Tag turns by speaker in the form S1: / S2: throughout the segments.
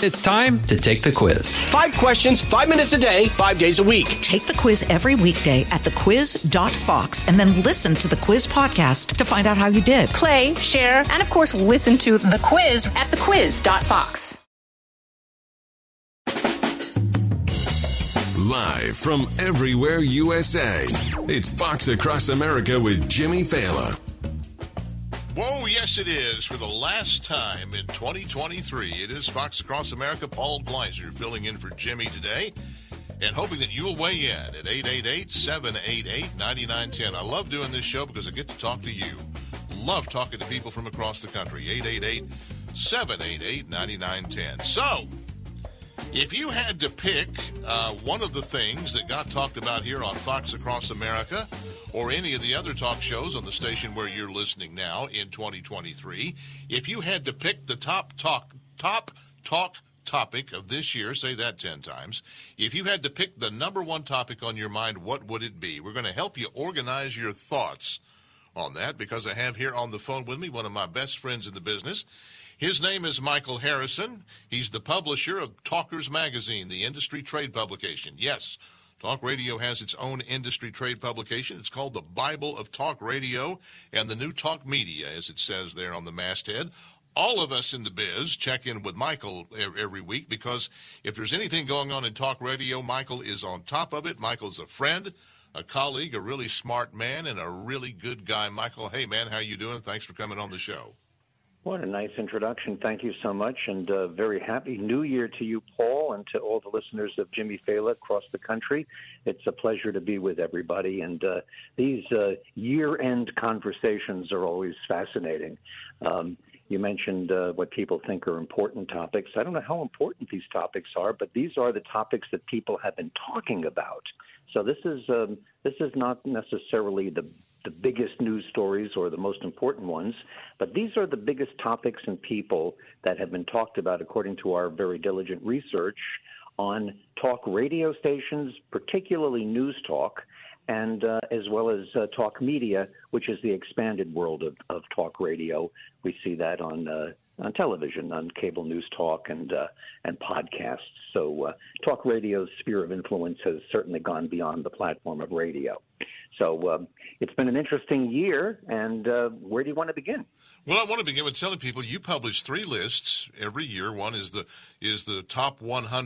S1: It's time to take the quiz.
S2: 5 questions, 5 minutes a day, 5 days a week.
S3: Take the quiz every weekday at thequiz.fox and then listen to the quiz podcast to find out how you did.
S4: Play, share, and of course, listen to the quiz at thequiz.fox.
S5: Live from everywhere USA, it's Fox Across America with Jimmy Fallon.
S6: Whoa, yes it is. For the last time in 2023, it is Fox Across America. Paul Gleiser filling in for Jimmy today and hoping that you'll weigh in at 888-788-9910. I love doing this show because I get to talk to you. Love talking to people from across the country. 888-788-9910. So, if you had to pick one of the things that got talked about here on Fox Across America or any of the other talk shows on the station where you're listening now in 2023, if you had to pick the top talk topic of this year, say that 10 times, if you had to pick the number one topic on your mind, what would it be? We're going to help you organize your thoughts on that because I have here on the phone with me one of my best friends in the business. His name is Michael Harrison. He's the publisher of Talkers Magazine, the industry trade publication. Yes, Talk Radio has its own industry trade publication. It's called the Bible of Talk Radio and the New Talk Media, as it says there on the masthead. All of us in the biz check in with Michael every week because if there's anything going on in talk radio, Michael is on top of it. Michael's a friend, a colleague, a really smart man, and a really good guy. Michael, hey, man, how you doing? Thanks for coming on the show.
S7: What a nice introduction. Thank you so much, and very happy New Year to you, Paul, and to all the listeners of Jimmy Fallon across the country. It's a pleasure to be with everybody, and these year-end conversations are always fascinating. You mentioned what people think are important topics. I don't know how important these topics are, but these are the topics that people have been talking about. So this is not necessarily the biggest news stories or the most important ones, but these are the biggest topics and people that have been talked about according to our very diligent research on talk radio stations, particularly News Talk, and as well as talk media, which is the expanded world of talk radio. We see that on television, on cable news talk and podcasts. So talk radio's sphere of influence has certainly gone beyond the platform of radio. So it's been an interesting year, and where do you want to begin?
S6: Well, I want to begin with telling people you publish 3 lists every year. One is the top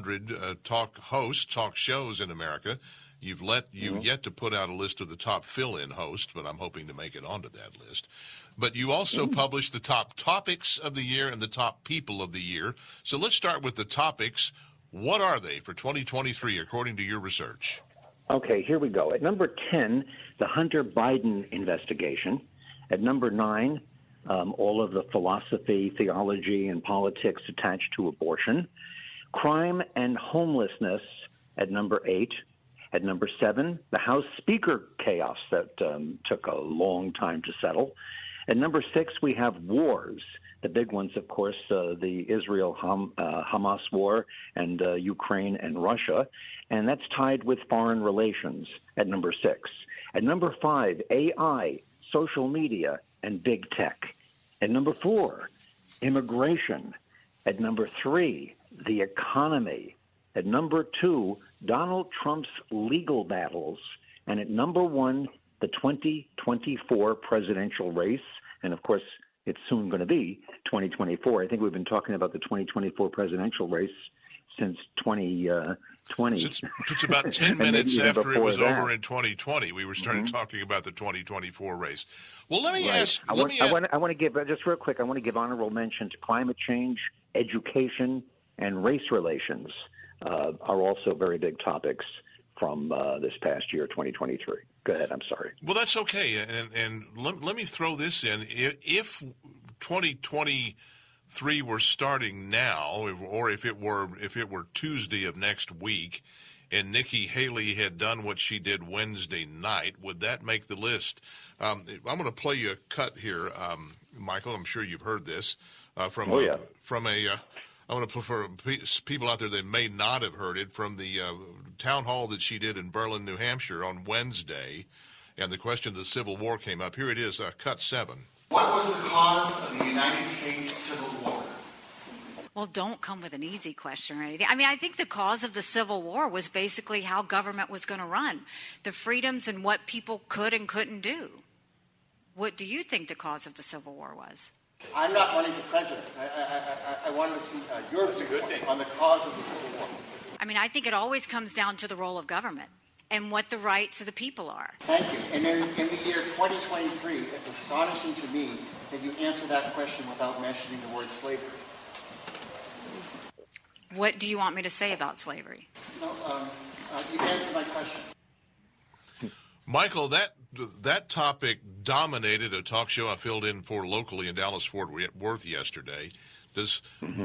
S6: 100 talk hosts, talk shows in America. You've yet to put out a list of the top fill-in hosts, but I'm hoping to make it onto that list. But you also publish the top topics of the year and the top people of the year. So let's start with the topics. What are they for 2023, according to your research?
S7: Okay, here we go. At number 10, the Hunter Biden investigation. At number 9, all of the philosophy, theology, and politics attached to abortion. Crime and homelessness at number 8. At number 7, the House Speaker chaos that took a long time to settle. At number 6, we have wars. The big ones, of course, the Israel-Hamas war and Ukraine and Russia. And that's tied with foreign relations at number 6. At number 5, AI, social media, and big tech. At number 4, immigration. At number 3, the economy. At number 2, Donald Trump's legal battles. And at number 1, the 2024 presidential race. And, of course, it's soon going to be 2024. I think we've been talking about the 2024 presidential race since 2020.
S6: It's about 10 minutes after it was over in 2020. We were starting talking about the 2024 race. Well, let me ask. I want
S7: to give, just real quick, I want to give honorable mention to climate change, education, and race relations are also very big topics from this past year, 2023. Go ahead. I'm sorry.
S6: Well, that's okay. And let me throw this in. If 2023 were starting now, or if it were Tuesday of next week, and Nikki Haley had done what she did Wednesday night, would that make the list? I'm going to play you a cut here, Michael. I'm sure you've heard this from a. I want to put for people out there that may not have heard it from the town hall that she did in Berlin, New Hampshire on Wednesday, and the question of the Civil War came up. Here it is, cut 7.
S8: What was the cause of the United States Civil War? Well, don't come with an easy question or anything. I mean, I think the cause of the Civil War was basically how government was going to run, the freedoms and what people could and couldn't do. What do you think the cause of the Civil War was?
S9: I'm not running for president. I wanted to see your viewpoint on the cause of the Civil War.
S8: I mean, I think it always comes down to the role of government and what the rights of the people are.
S9: Thank you. And in the year 2023, it's astonishing to me that you answer that question without mentioning the word slavery.
S8: What do you want me to say about slavery?
S9: No, you answered my question.
S6: Michael, that topic dominated a talk show I filled in for locally in Dallas-Fort Worth yesterday. Does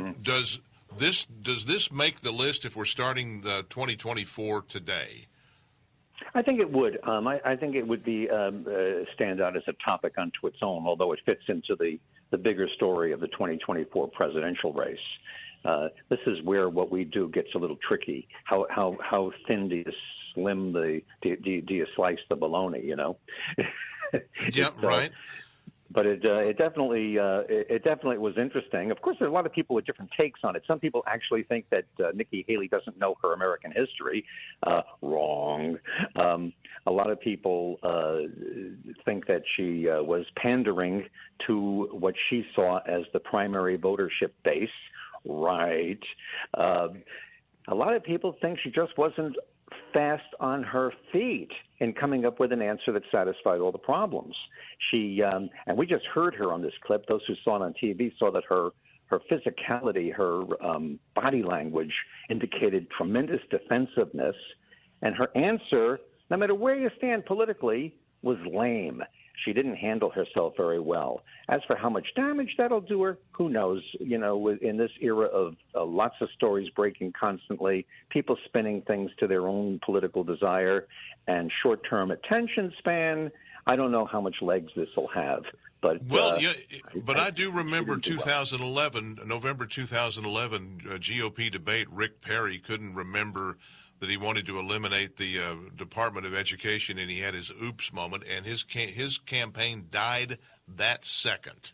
S6: this make the list if we're starting the 2024 today?
S7: I think it would. I think it would be stand out as a topic unto its own, although it fits into the bigger story of the 2024 presidential race. This is where what we do gets a little tricky. How thin do you slim do you slice the bologna? You know.
S6: Yeah, right.
S7: But it definitely was interesting. Of course, there's a lot of people with different takes on it. Some people actually think that Nikki Haley doesn't know her American history. Wrong. A lot of people think that she was pandering to what she saw as the primary votership base. Right. A lot of people think she just wasn't fast on her feet in coming up with an answer that satisfied all the problems. She and we just heard her on this clip. Those who saw it on TV saw that her physicality, her body language indicated tremendous defensiveness, and her answer, no matter where you stand politically, was lame. She didn't handle herself very well. As for how much damage that'll do her, who knows? You know, in this era of lots of stories breaking constantly, people spinning things to their own political desire, and short-term attention span, I don't know how much legs this will have. But I do remember
S6: 2011, November 2011, GOP debate. Rick Perry couldn't remember that he wanted to eliminate the Department of Education, and he had his oops moment, and his campaign died that second.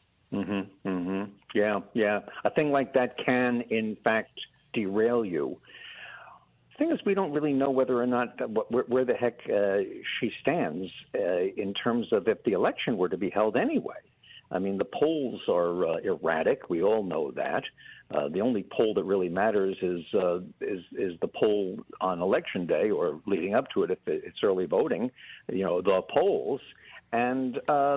S7: Yeah. A thing like that can, in fact, derail you. The thing is, we don't really know whether or not where the heck she stands in terms of if the election were to be held anyway. I mean, the polls are erratic. We all know that. The only poll that really matters is the poll on Election Day or leading up to it if it's early voting. You know, the polls and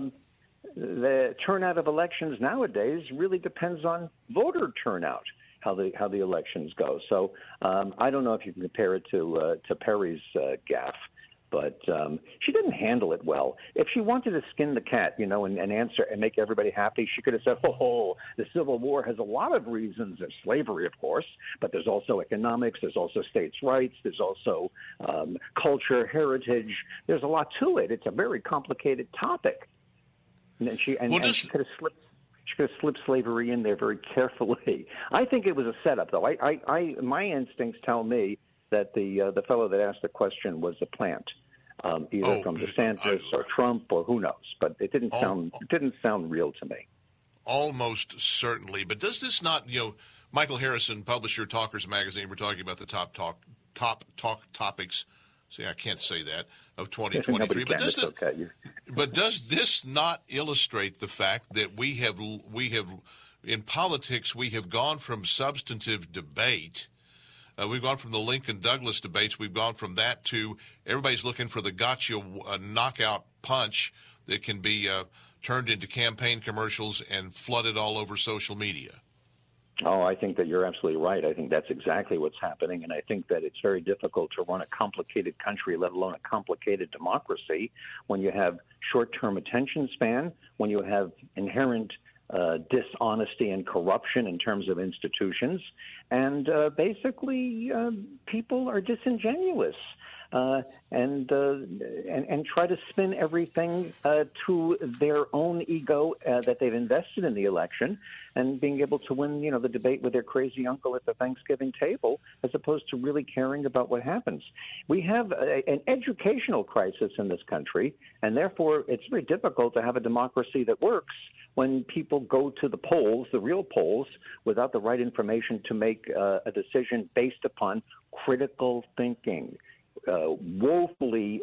S7: the turnout of elections nowadays really depends on voter turnout. How the elections go. So I don't know if you can compare it to Perry's gaffe. But she didn't handle it well. If she wanted to skin the cat, you know, and answer and make everybody happy, she could have said, oh, the Civil War has a lot of reasons. There's slavery, of course, but there's also economics. There's also states' rights. There's also culture, heritage. There's a lot to it. It's a very complicated topic. And she could have slipped. She could have slipped slavery in there very carefully. I think it was a setup, though. My instincts tell me that the fellow that asked the question was a plant, either from DeSantis or Trump or who knows. But it didn't sound real to me.
S6: Almost certainly. But does this not, you know, Michael Harrison, publisher, Talkers Magazine, we're talking about the top topics. See, I can't say that of 2023. But does this not illustrate the fact that we have in politics we have gone from substantive debate? We've gone from the Lincoln-Douglas debates. We've gone from that to everybody's looking for the gotcha knockout punch that can be turned into campaign commercials and flooded all over social media.
S7: Oh, I think that you're absolutely right. I think that's exactly what's happening, and I think that it's very difficult to run a complicated country, let alone a complicated democracy, when you have short-term attention span, when you have inherent dishonesty and corruption in terms of institutions, and basically people are disingenuous. and try to spin everything to their own ego that they've invested in the election, and being able to win, the debate with their crazy uncle at the Thanksgiving table, as opposed to really caring about what happens. We have an educational crisis in this country, and therefore it's very difficult to have a democracy that works when people go to the polls, the real polls, without the right information to make a decision based upon critical thinking. Woefully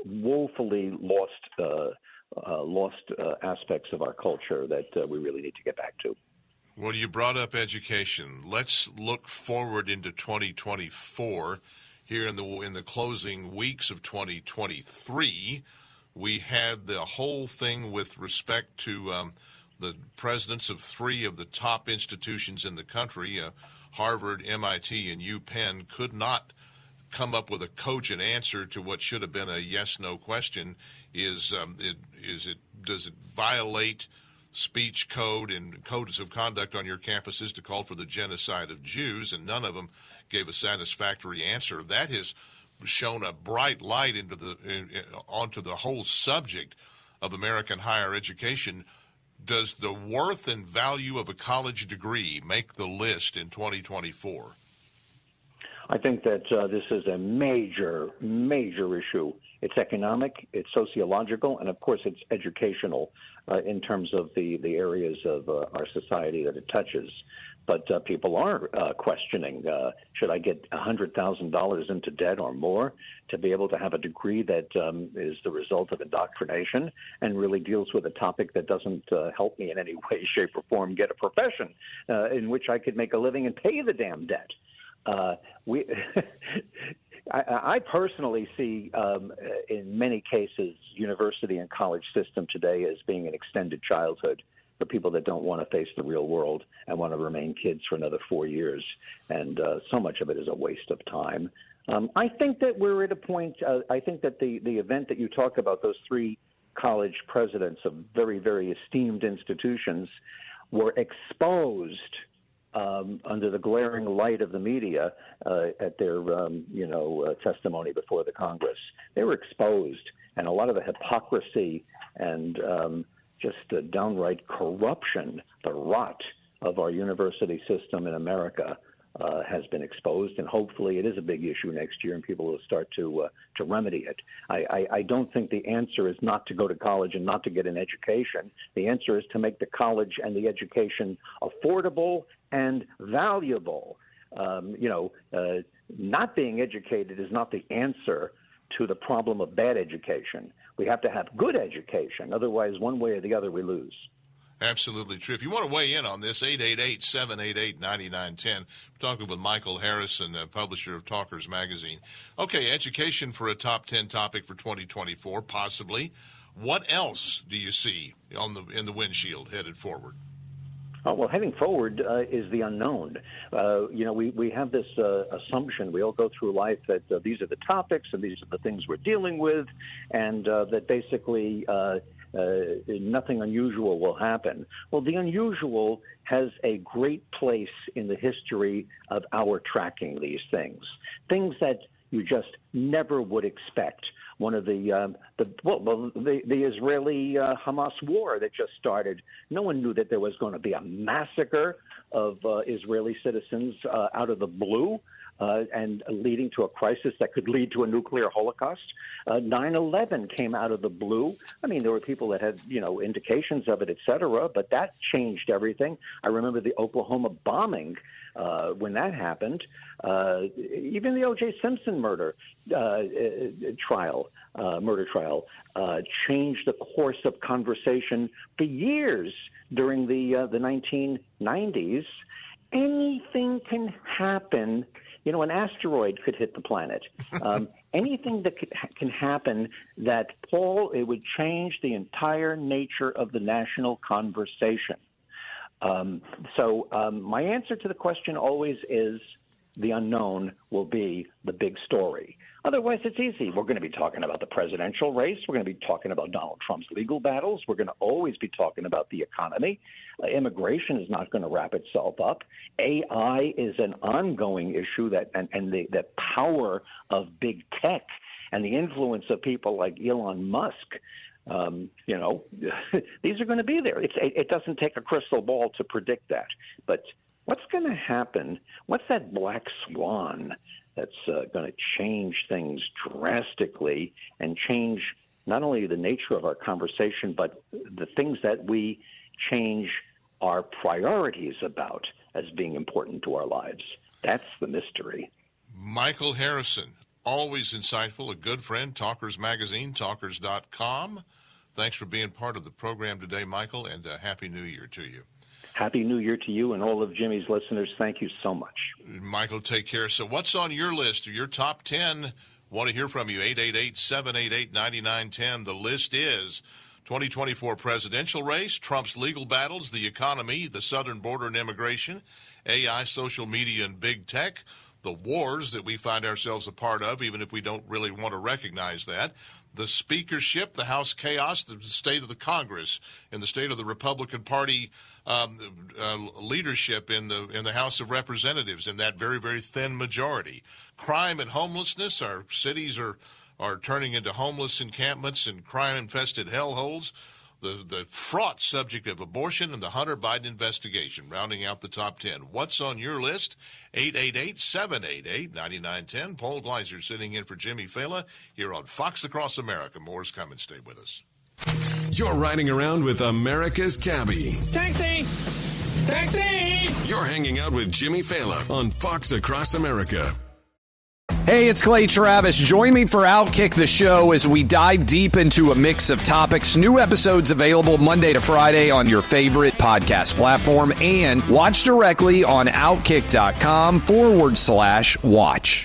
S7: lost aspects of our culture that we really need to get back to.
S6: Well, you brought up education. Let's look forward into 2024. Here in the closing weeks of 2023, we had the whole thing with respect to the presidents of three of the top institutions in the country, Harvard, MIT, and UPenn, could not come up with a cogent answer to what should have been a yes/no question. Does it violate speech code and codes of conduct on your campuses to call for the genocide of Jews? And none of them gave a satisfactory answer. That has shone a bright light onto the whole subject of American higher education. Does the worth and value of a college degree make the list in 2024?
S7: I think that this is a major issue. It's economic, it's sociological, and of course it's educational in terms of the areas of our society that it touches. But people are questioning, should I get $100,000 into debt or more to be able to have a degree that is the result of indoctrination and really deals with a topic that doesn't help me in any way, shape, or form get a profession in which I could make a living and pay the damn debt? I personally see, in many cases, university and college system today as being an extended childhood for people that don't want to face the real world and want to remain kids for another 4 years. And so much of it is a waste of time. I think that we're at a point, I think that the event that you talked about, those three college presidents of very, very esteemed institutions, were exposed under the glaring light of the media at their, testimony before the Congress. They were exposed, and a lot of the hypocrisy and just the downright corruption, the rot of our university system in America has been exposed, and hopefully it is a big issue next year, and people will start to remedy it. I don't think the answer is not to go to college and not to get an education. The answer is to make the college and the education affordable and valuable. Not being educated is not the answer to the problem of bad education. We have to have good education. Otherwise, one way or the other, we lose.
S6: Absolutely true. If you want to weigh in on this, 888-788-9910. We're talking with Michael Harrison, publisher of Talkers Magazine. Okay, education for a top 10 topic for 2024, possibly. What else do you see in the windshield headed forward?
S7: Oh, well, heading forward is the unknown. We have this assumption. We all go through life that these are the topics and these are the things we're dealing with, and that basically nothing unusual will happen. Well, the unusual has a great place in the history of our tracking these things that you just never would expect. One of the Israeli Hamas war that just started. No one knew that there was going to be a massacre of Israeli citizens out of the blue, and leading to a crisis that could lead to a nuclear holocaust. 9/11 came out of the blue. I mean, there were people that had, indications of it, et cetera, but that changed everything. I remember the Oklahoma bombing when that happened. Even the O.J. Simpson murder trial changed the course of conversation for years during the 1990s. Anything can happen. An asteroid could hit the planet. Anything that can happen that, Paul, it would change the entire nature of the national conversation. So my answer to the question always is the unknown will be the big story. Otherwise, it's easy. We're going to be talking about the presidential race. We're going to be talking about Donald Trump's legal battles. We're going to always be talking about the economy. Immigration is not going to wrap itself up. AI is an ongoing issue and the power of big tech and the influence of people like Elon Musk, these are going to be there. It doesn't take a crystal ball to predict that. But what's going to happen? What's that black swan that's going to change things drastically and change not only the nature of our conversation, but the things that we change our priorities about as being important to our lives? That's the mystery.
S6: Michael Harrison, always insightful, a good friend, Talkers Magazine, talkers.com. Thanks for being part of the program today, Michael, and Happy New Year to you.
S7: Happy New Year to you and all of Jimmy's listeners. Thank you so much.
S6: Michael, take care. So what's on your list, your top 10? Want to hear from you, 888-788-9910. The list is 2024 presidential race, Trump's legal battles, the economy, the southern border and immigration, AI, social media, and big tech, the wars that we find ourselves a part of, even if we don't really want to recognize that, the speakership, the House chaos, the state of the Congress, and the state of the Republican Party leadership in the House of Representatives, in that very, very thin majority. Crime and homelessness, our cities are turning into homeless encampments and crime-infested hellholes. The fraught subject of abortion and the Hunter Biden investigation, rounding out the top 10. What's on your list? 888-788-9910. Paul Gleiser sitting in for Jimmy Fallon here on Fox Across America. More's coming. Stay with us.
S5: You're riding around with America's Cabbie.
S2: Taxi! Taxi!
S5: You're hanging out with Jimmy Fallon on Fox Across America.
S1: Hey, it's Clay Travis. Join me for Outkick the Show as we dive deep into a mix of topics. New episodes available Monday to Friday on your favorite podcast platform, and watch directly on Outkick.com/watch.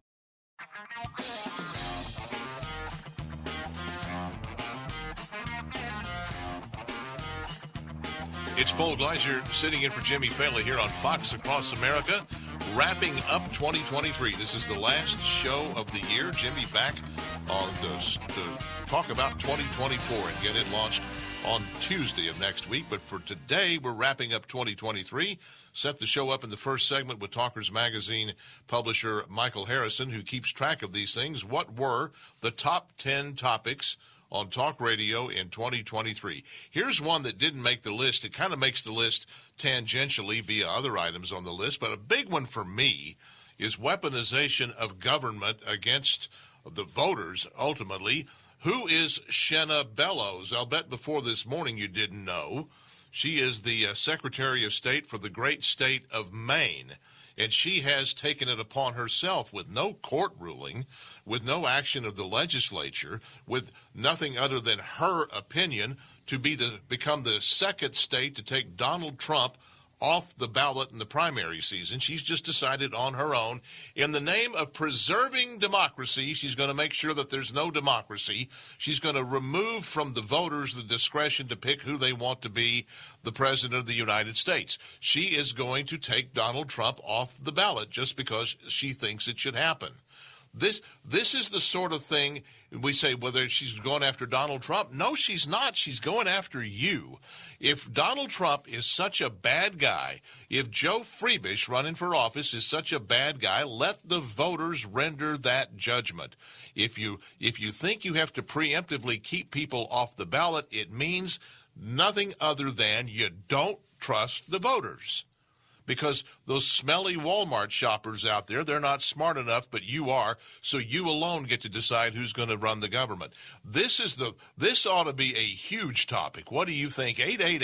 S6: It's Paul Gleiser sitting in for Jimmy Fallon here on Fox Across America, wrapping up 2023. This is the last show of the year. Jimmy back on to talk about 2024 and get it launched on Tuesday of next week. But for today, we're wrapping up 2023. Set the show up in the first segment with Talkers Magazine publisher Michael Harrison, who keeps track of these things. What were the top 10 topics on talk radio in 2023? Here's one that didn't make the list. It kind of makes the list tangentially via other items on the list, but a big one for me is weaponization of government against the voters, ultimately. Who is Shenna Bellows? I'll bet before this morning you didn't know. She is the Secretary of State for the great state of Maine, and she has taken it upon herself, with no court ruling, with no action of the legislature, with nothing other than her opinion, to become the second state to take Donald Trump off the ballot in the primary season. She's just decided on her own, in the name of preserving democracy, she's going to make sure that there's no democracy. She's going to remove from the voters the discretion to pick who they want to be the president of the United States. She is going to take Donald Trump off the ballot just because she thinks it should happen. This is the sort of thing we say, whether she's going after Donald Trump. No, she's not. She's going after you. If Donald Trump is such a bad guy, if Joe Freebish running for office is such a bad guy, let the voters render that judgment. If you think you have to preemptively keep people off the ballot, it means nothing other than you don't trust the voters. Because those smelly Walmart shoppers out there, they're not smart enough, but you are, so you alone get to decide who's going to run the government. This ought to be a huge topic. What do you think?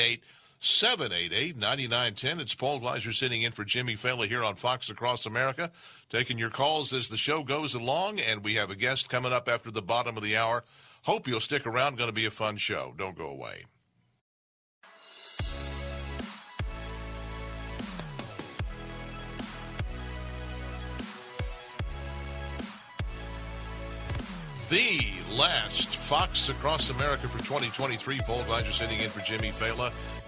S6: 888-788-9910. It's Paul Gleiser sitting in for Jimmy Fallon here on Fox Across America, taking your calls as the show goes along, and we have a guest coming up after the bottom of the hour. Hope you'll stick around. Going to be a fun show. Don't go away. The last Fox Across America for 2023. Paul Gleiser sitting in for Jimmy Fallon.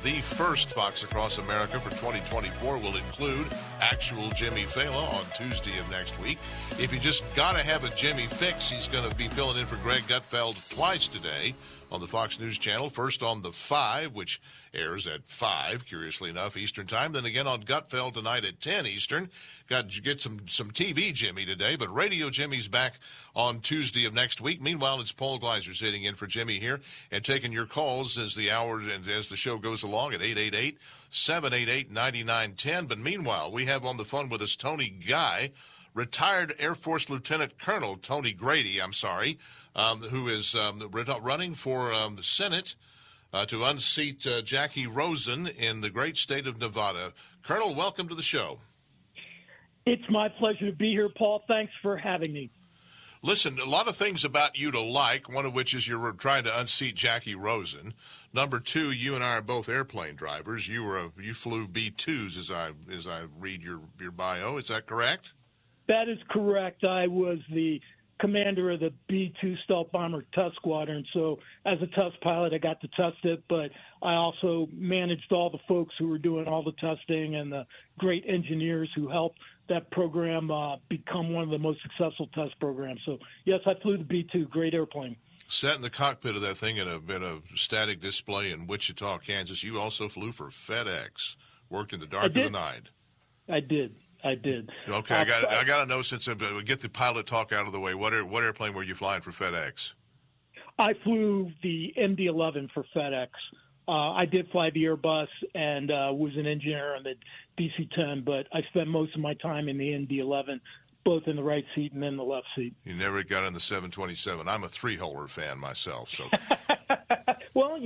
S6: The first Fox Across America for 2024 will include actual Jimmy Fallon on Tuesday of next week. If you just got to have a Jimmy fix, he's going to be filling in for Greg Gutfeld twice today on the Fox News Channel. First on The 5, which airs at 5, curiously enough, Eastern Time. Then again on Gutfeld tonight at 10 Eastern. Got to get some TV Jimmy today, but Radio Jimmy's back on Tuesday of next week. Meanwhile, it's Paul Gleiser sitting in for Jimmy here and taking your calls as the hour and as the show goes along at 888-788-9910. But meanwhile, we have on the phone with us Tony Guy, retired Air Force Lieutenant Colonel Tony Grady, who is running for the Senate to unseat Jackie Rosen in the great state of Nevada. Colonel, welcome to the show.
S10: It's my pleasure to be here, Paul. Thanks for having me.
S6: Listen, a lot of things about you to like, one of which is you're trying to unseat Jackie Rosen. Number two, you and I are both airplane drivers. You flew B-2s as I read your bio. Is that correct?
S10: That is correct. I was the commander of the B-2 stealth bomber test squadron. So as a test pilot, I got to test it, but I also managed all the folks who were doing all the testing and the great engineers who helped that program become one of the most successful test programs. So, yes, I flew the B-2, great airplane.
S6: Sat in the cockpit of that thing in a static display in Wichita, Kansas. You also flew for FedEx, worked in the dark of the night.
S10: I did.
S6: Okay, I got to know, since we get the pilot talk out of the way, what airplane were you flying for FedEx?
S10: I flew the MD-11 for FedEx. I did fly the Airbus and was an engineer on the DC-10, but I spent most of my time in the MD-11, both in the right seat and in the left seat.
S6: You never got in the 727. I'm a three-holer fan myself. So,
S10: well,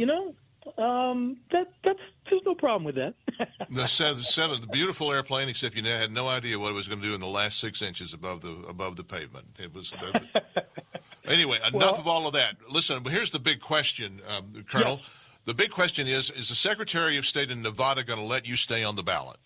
S10: there's no problem with that.
S6: the beautiful airplane, except you had no idea what it was going to do in the last 6 inches above the pavement. It was. Anyway, enough of all of that. Listen, here's the big question, Colonel. Yes. The big question is the Secretary of State in Nevada going to let you stay on the ballot?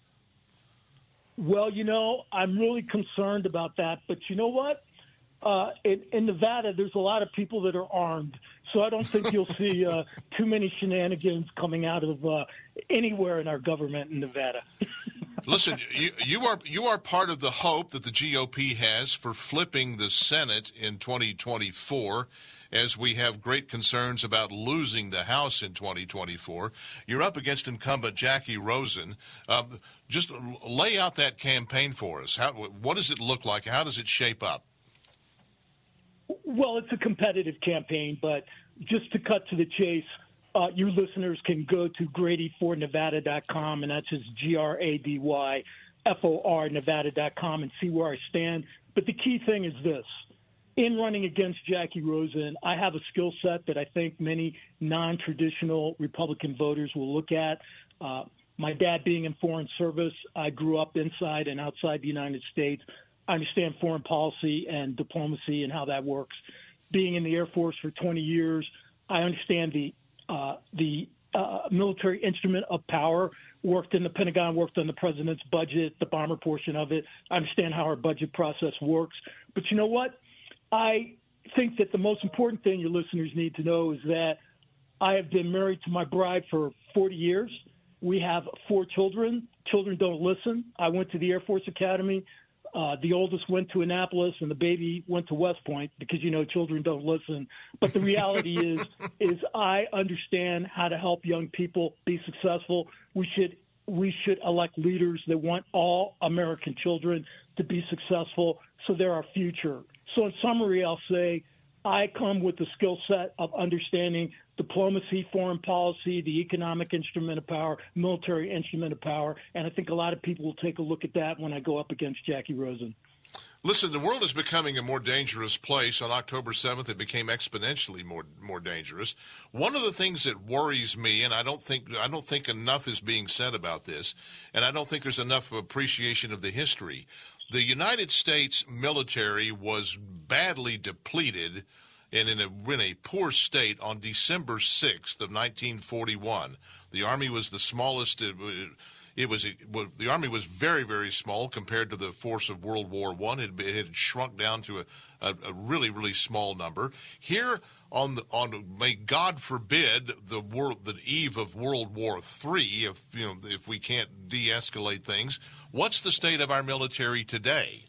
S10: Well, I'm really concerned about that. But you know what? In Nevada, there's a lot of people that are armed. So I don't think you'll see too many shenanigans coming out of anywhere in our government in Nevada.
S6: Listen, you are part of the hope that the GOP has for flipping the Senate in 2024, as we have great concerns about losing the House in 2024. You're up against incumbent Jackie Rosen. Just lay out that campaign for us. What does it look like? How does it shape up?
S10: Well, it's a competitive campaign, but just to cut to the chase, your listeners can go to GradyForNevada.com, and that's just GradyFor Nevada.com, and see where I stand. But the key thing is this. In running against Jackie Rosen, I have a skill set that I think many non-traditional Republican voters will look at. My dad being in foreign service, I grew up inside and outside the United States. I understand foreign policy and diplomacy and how that works. Being in the Air Force for 20 years, I understand the military instrument of power, worked in the Pentagon, worked on the president's budget, the bomber portion of it. I understand how our budget process works. But you know what? I think that the most important thing your listeners need to know is that I have been married to my bride for 40 years. We have 4 children. Children don't listen. I went to the Air Force Academy. The oldest went to Annapolis, and the baby went to West Point because, children don't listen. But the reality is I understand how to help young people be successful. We should elect leaders that want all American children to be successful, so they're our future. So in summary, I'll say I come with the skill set of understanding diplomacy, foreign policy, the economic instrument of power, military instrument of power, and I think a lot of people will take a look at that when I go up against Jackie Rosen.
S6: Listen, the world is becoming a more dangerous place. On October 7th, it became exponentially more dangerous. One of the things that worries me, and I don't think enough is being said about this, and I don't think there's enough appreciation of the history. The United States military was badly depleted and in a poor state on December 6th of 1941. The Army was the smallest the Army was very, very small compared to the force of World War I. It had shrunk down to a really, really small number. Here on may God forbid the eve of World War III, if we can't de-escalate things, what's the state of our military today?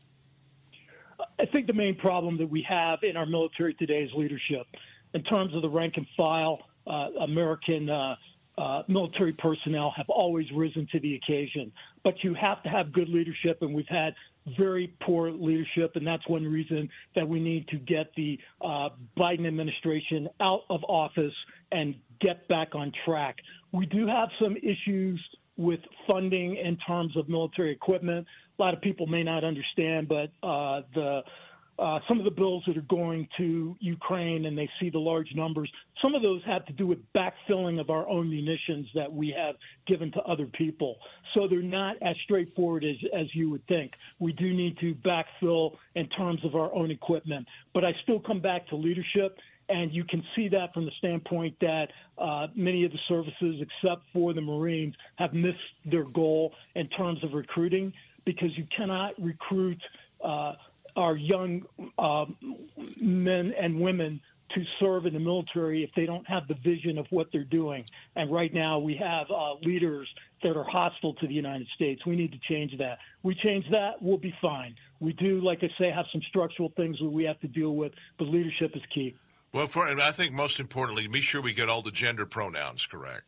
S10: I think the main problem that we have in our military today is leadership. In terms of the rank and file, American military personnel have always risen to the occasion. But you have to have good leadership, and we've had very poor leadership, and that's one reason that we need to get the Biden administration out of office and get back on track. We do have some issues with funding in terms of military equipment. A lot of people may not understand, but some of the bills that are going to Ukraine, and they see the large numbers, some of those have to do with backfilling of our own munitions that we have given to other people. So they're not as straightforward as you would think. We do need to backfill in terms of our own equipment. But I still come back to leadership, and you can see that from the standpoint that many of the services, except for the Marines, have missed their goal in terms of recruiting, because you cannot recruit our young men and women to serve in the military if they don't have the vision of what they're doing. And right now we have leaders that are hostile to the United States. We need to change that. We change that, we'll be fine. We do, like I say, have some structural things that we have to deal with, but leadership is key.
S6: Well, and I think most importantly, be sure we get all the gender pronouns correct.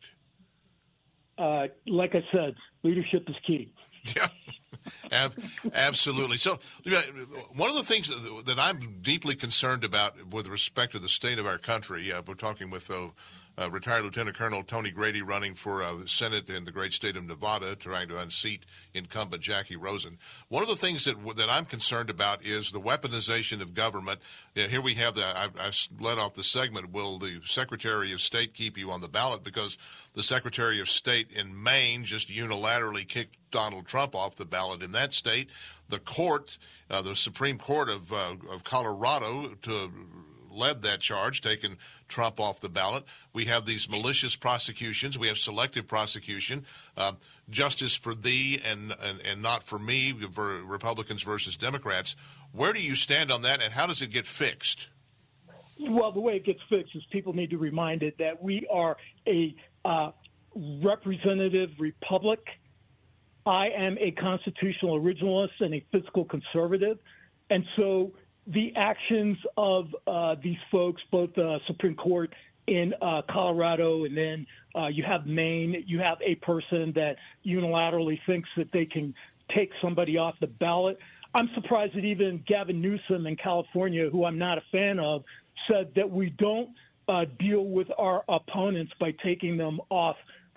S10: Like I said, leadership is key.
S6: Yeah, absolutely. So one of the things that I'm deeply concerned about with respect to the state of our country, we're talking with retired Lieutenant Colonel Tony Grady running for the Senate in the great state of Nevada, trying to unseat incumbent Jackie Rosen. One of the things that I'm concerned about is the weaponization of government. Here we have I led off the segment, will the Secretary of State keep you on the ballot? Because the Secretary of State in Maine just unilaterally kicked Donald Trump off the ballot in that state. The court, the Supreme Court of Colorado, led that charge, taking Trump off the ballot. We have these malicious prosecutions. We have selective prosecution, justice for thee and not for me, for Republicans versus Democrats. Where do you stand on that, and how does it get fixed?
S10: Well, the way it gets fixed is people need to be reminded that we are a representative republic. I am a constitutional originalist and a fiscal conservative. And so the actions of these folks, both the Supreme Court in Colorado, and then you have Maine, you have a person that unilaterally thinks that they can take somebody off the ballot. I'm surprised that even Gavin Newsom in California, who I'm not a fan of, said that we don't deal with our opponents by taking them off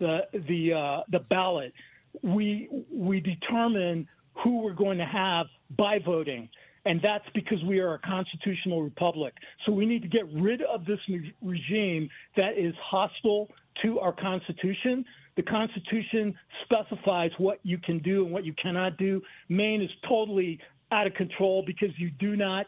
S10: the ballot. We determine who we're going to have by voting, and that's because we are a constitutional republic. So we need to get rid of this regime that is hostile to our Constitution. The Constitution specifies what you can do and what you cannot do. Maine is totally out of control because you do not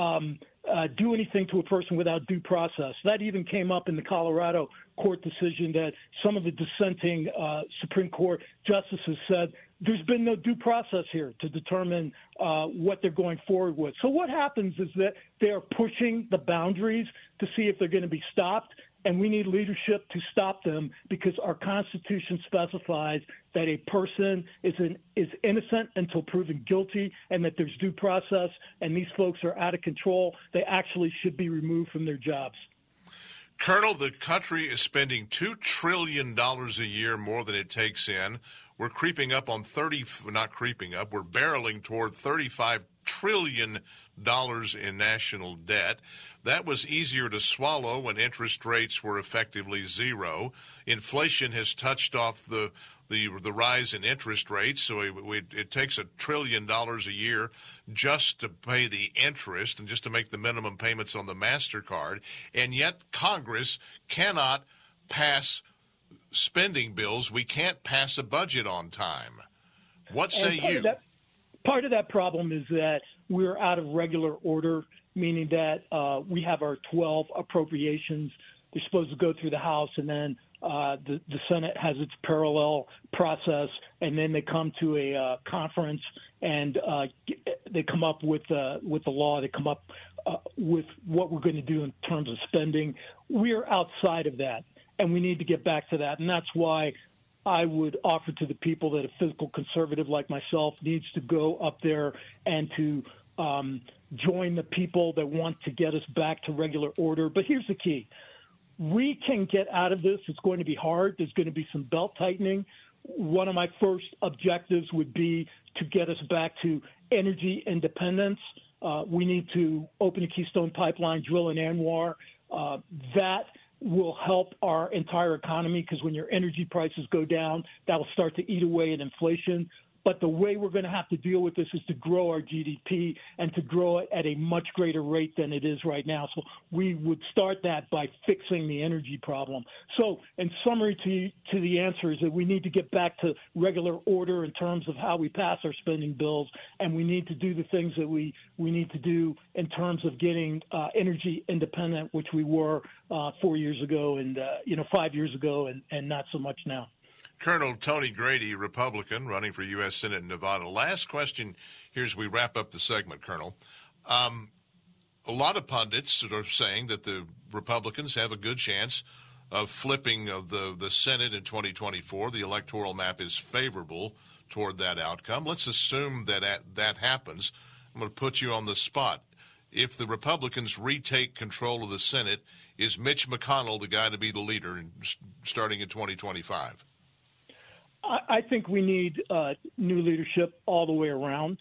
S10: do anything to a person without due process. That even came up in the Colorado court decision that some of the dissenting Supreme Court justices said there's been no due process here to determine what they're going forward with. So what happens is that they are pushing the boundaries to see if they're going to be stopped, and we need leadership to stop them because our Constitution specifies that a person is innocent until proven guilty and that there's due process, and these folks are out of control. They actually should be removed from their jobs.
S6: Colonel, the country is spending $2 trillion a year more than it takes in. We're creeping up on we're barreling toward $35 trillion in national debt. That was easier to swallow when interest rates were effectively zero. Inflation has touched off the rise in interest rates, so it takes $1 trillion a year just to pay the interest and just to make the minimum payments on the MasterCard. And yet Congress cannot pass spending bills. We can't pass a budget on time. What say you?
S10: Part of that problem is that we're out of regular order, meaning that we have our 12 appropriations. They're supposed to go through the House, and then The Senate has its parallel process, and then they come to a conference and they come up with the law. They come up with what we're going to do in terms of spending. We're outside of that, and we need to get back to that. And that's why I would offer to the people that a fiscal conservative like myself needs to go up there and to join the people that want to get us back to regular order. But here's the key. We can get out of this. It's going to be hard. There's going to be some belt tightening. One of my first objectives would be to get us back to energy independence. We need to open a Keystone Pipeline, drill in ANWR. That will help our entire economy, because when your energy prices go down, that will start to eat away at inflation. But the way we're going to have to deal with this is to grow our GDP and to grow it at a much greater rate than it is right now. So we would start that by fixing the energy problem. So in summary to the answer is that we need to get back to regular order in terms of how we pass our spending bills, and we need to do the things that we need to do in terms of getting energy independent, which we were 4 years ago and 5 years ago and not so much now.
S6: Colonel Tony Grady, Republican, running for U.S. Senate in Nevada. Last question here as we wrap up the segment, Colonel. A lot of pundits are saying that the Republicans have a good chance of flipping the Senate in 2024. The electoral map is favorable toward that outcome. Let's assume that happens. I'm going to put you on the spot. If the Republicans retake control of the Senate, is Mitch McConnell the guy to be the leader starting in 2025?
S10: I think we need new leadership all the way around.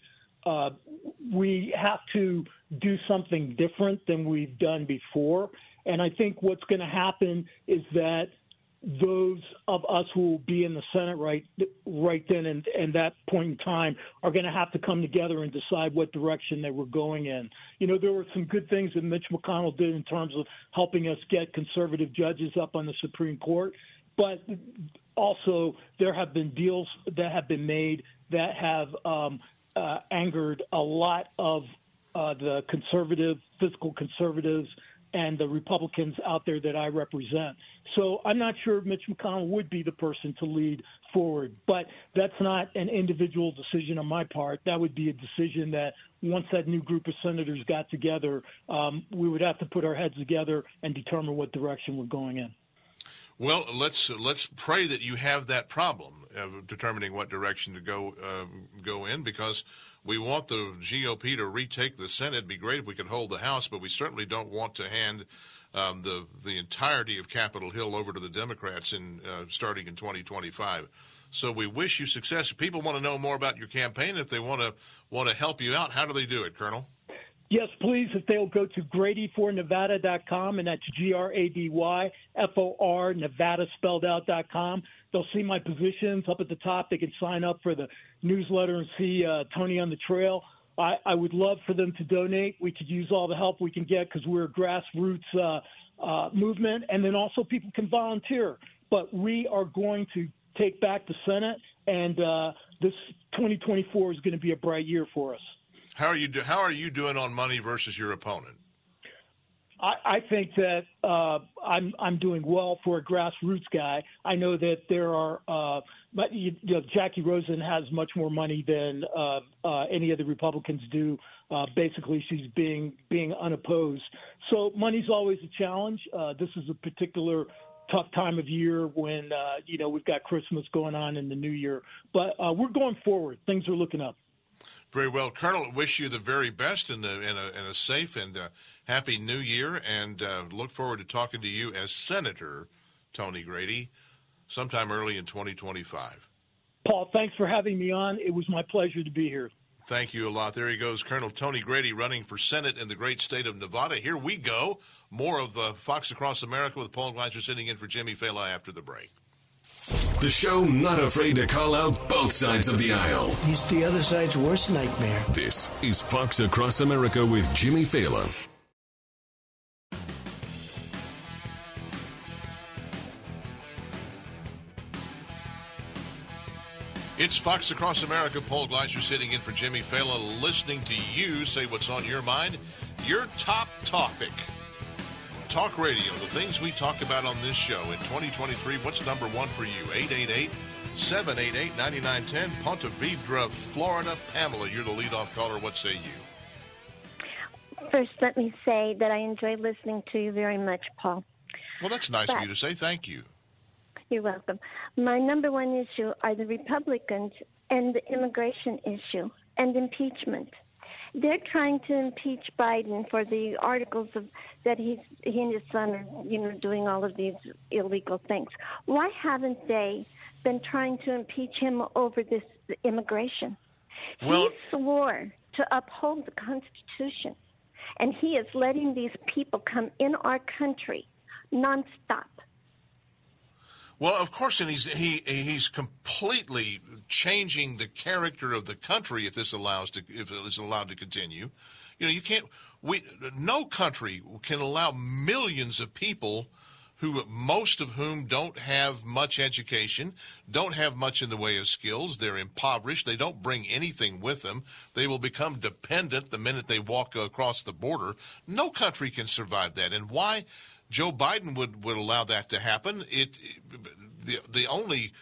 S10: We have to do something different than we've done before. And I think what's going to happen is that those of us who will be in the Senate right then and that point in time are going to have to come together and decide what direction that we're going in. You know, there were some good things that Mitch McConnell did in terms of helping us get conservative judges up on the Supreme Court. But also, there have been deals that have been made that have angered a lot of the fiscal conservatives and the Republicans out there that I represent. So I'm not sure if Mitch McConnell would be the person to lead forward. But that's not an individual decision on my part. That would be a decision that once that new group of senators got together, we would have to put our heads together and determine what direction we're going in.
S6: Well, let's pray that you have that problem of determining what direction to go in, because we want the GOP to retake the Senate. It'd be great if we could hold the House, but we certainly don't want to hand the entirety of Capitol Hill over to the Democrats starting in 2025. So we wish you success. If people want to know more about your campaign, if they want to help you out, how do they do it, Colonel?
S10: Yes, please, if they'll go to GradyForNevada.com, and that's GRADYFOR, Nevada spelled out.com. They'll see my positions up at the top. They can sign up for the newsletter and see Tony on the Trail. I would love for them to donate. We could use all the help we can get because we're a grassroots movement, and then also people can volunteer. But we are going to take back the Senate, and this 2024 is going to be a bright year for us.
S6: How are you doing on money versus your opponent?
S10: I think that I'm doing well for a grassroots guy. I know that there are Jackie Rosen has much more money than any of the Republicans do. Basically, she's being unopposed. So money's always a challenge. This is a particular tough time of year when we've got Christmas going on in the new year. But we're going forward. Things are looking up.
S6: Very well, Colonel. Wish you the very best in a safe and happy New Year, and look forward to talking to you as Senator Tony Grady sometime early in 2025.
S10: Paul, thanks for having me on. It was my pleasure to be here.
S6: Thank you a lot. There he goes, Colonel Tony Grady, running for Senate in the great state of Nevada. Here we go. More of Fox Across America with Paul Gleiser sitting in for Jimmy Fela after the break.
S5: The show not afraid to call out both sides of the aisle.
S11: He's the other side's worst nightmare.
S5: This is Fox Across America with Jimmy Fela.
S6: It's Fox Across America. Paul Gleiser sitting in for Jimmy Fela, listening to you say what's on your mind. Your top topic. Talk radio, the things we talk about on this show in 2023. What's number one for you? 888-788-9910, Ponte Vedra, Florida. Pamela, you're the leadoff caller. What say you?
S12: First, let me say that I enjoy listening to you very much, Paul.
S6: Well, that's nice of you to say. Thank you.
S12: You're welcome. My number one issue are the Republicans and the immigration issue and impeachment. They're trying to impeach Biden for the articles that he and his son are, doing all of these illegal things. Why haven't they been trying to impeach him over this immigration? He swore to uphold the Constitution, and he is letting these people come in our country nonstop.
S6: Well, of course, and he's completely changing the character of the country if it's allowed to continue. You can't. No country can allow millions of people most of whom don't have much education, don't have much in the way of skills. They're impoverished. They don't bring anything with them. They will become dependent the minute they walk across the border. No country can survive that. And why Joe Biden would allow that to happen, the only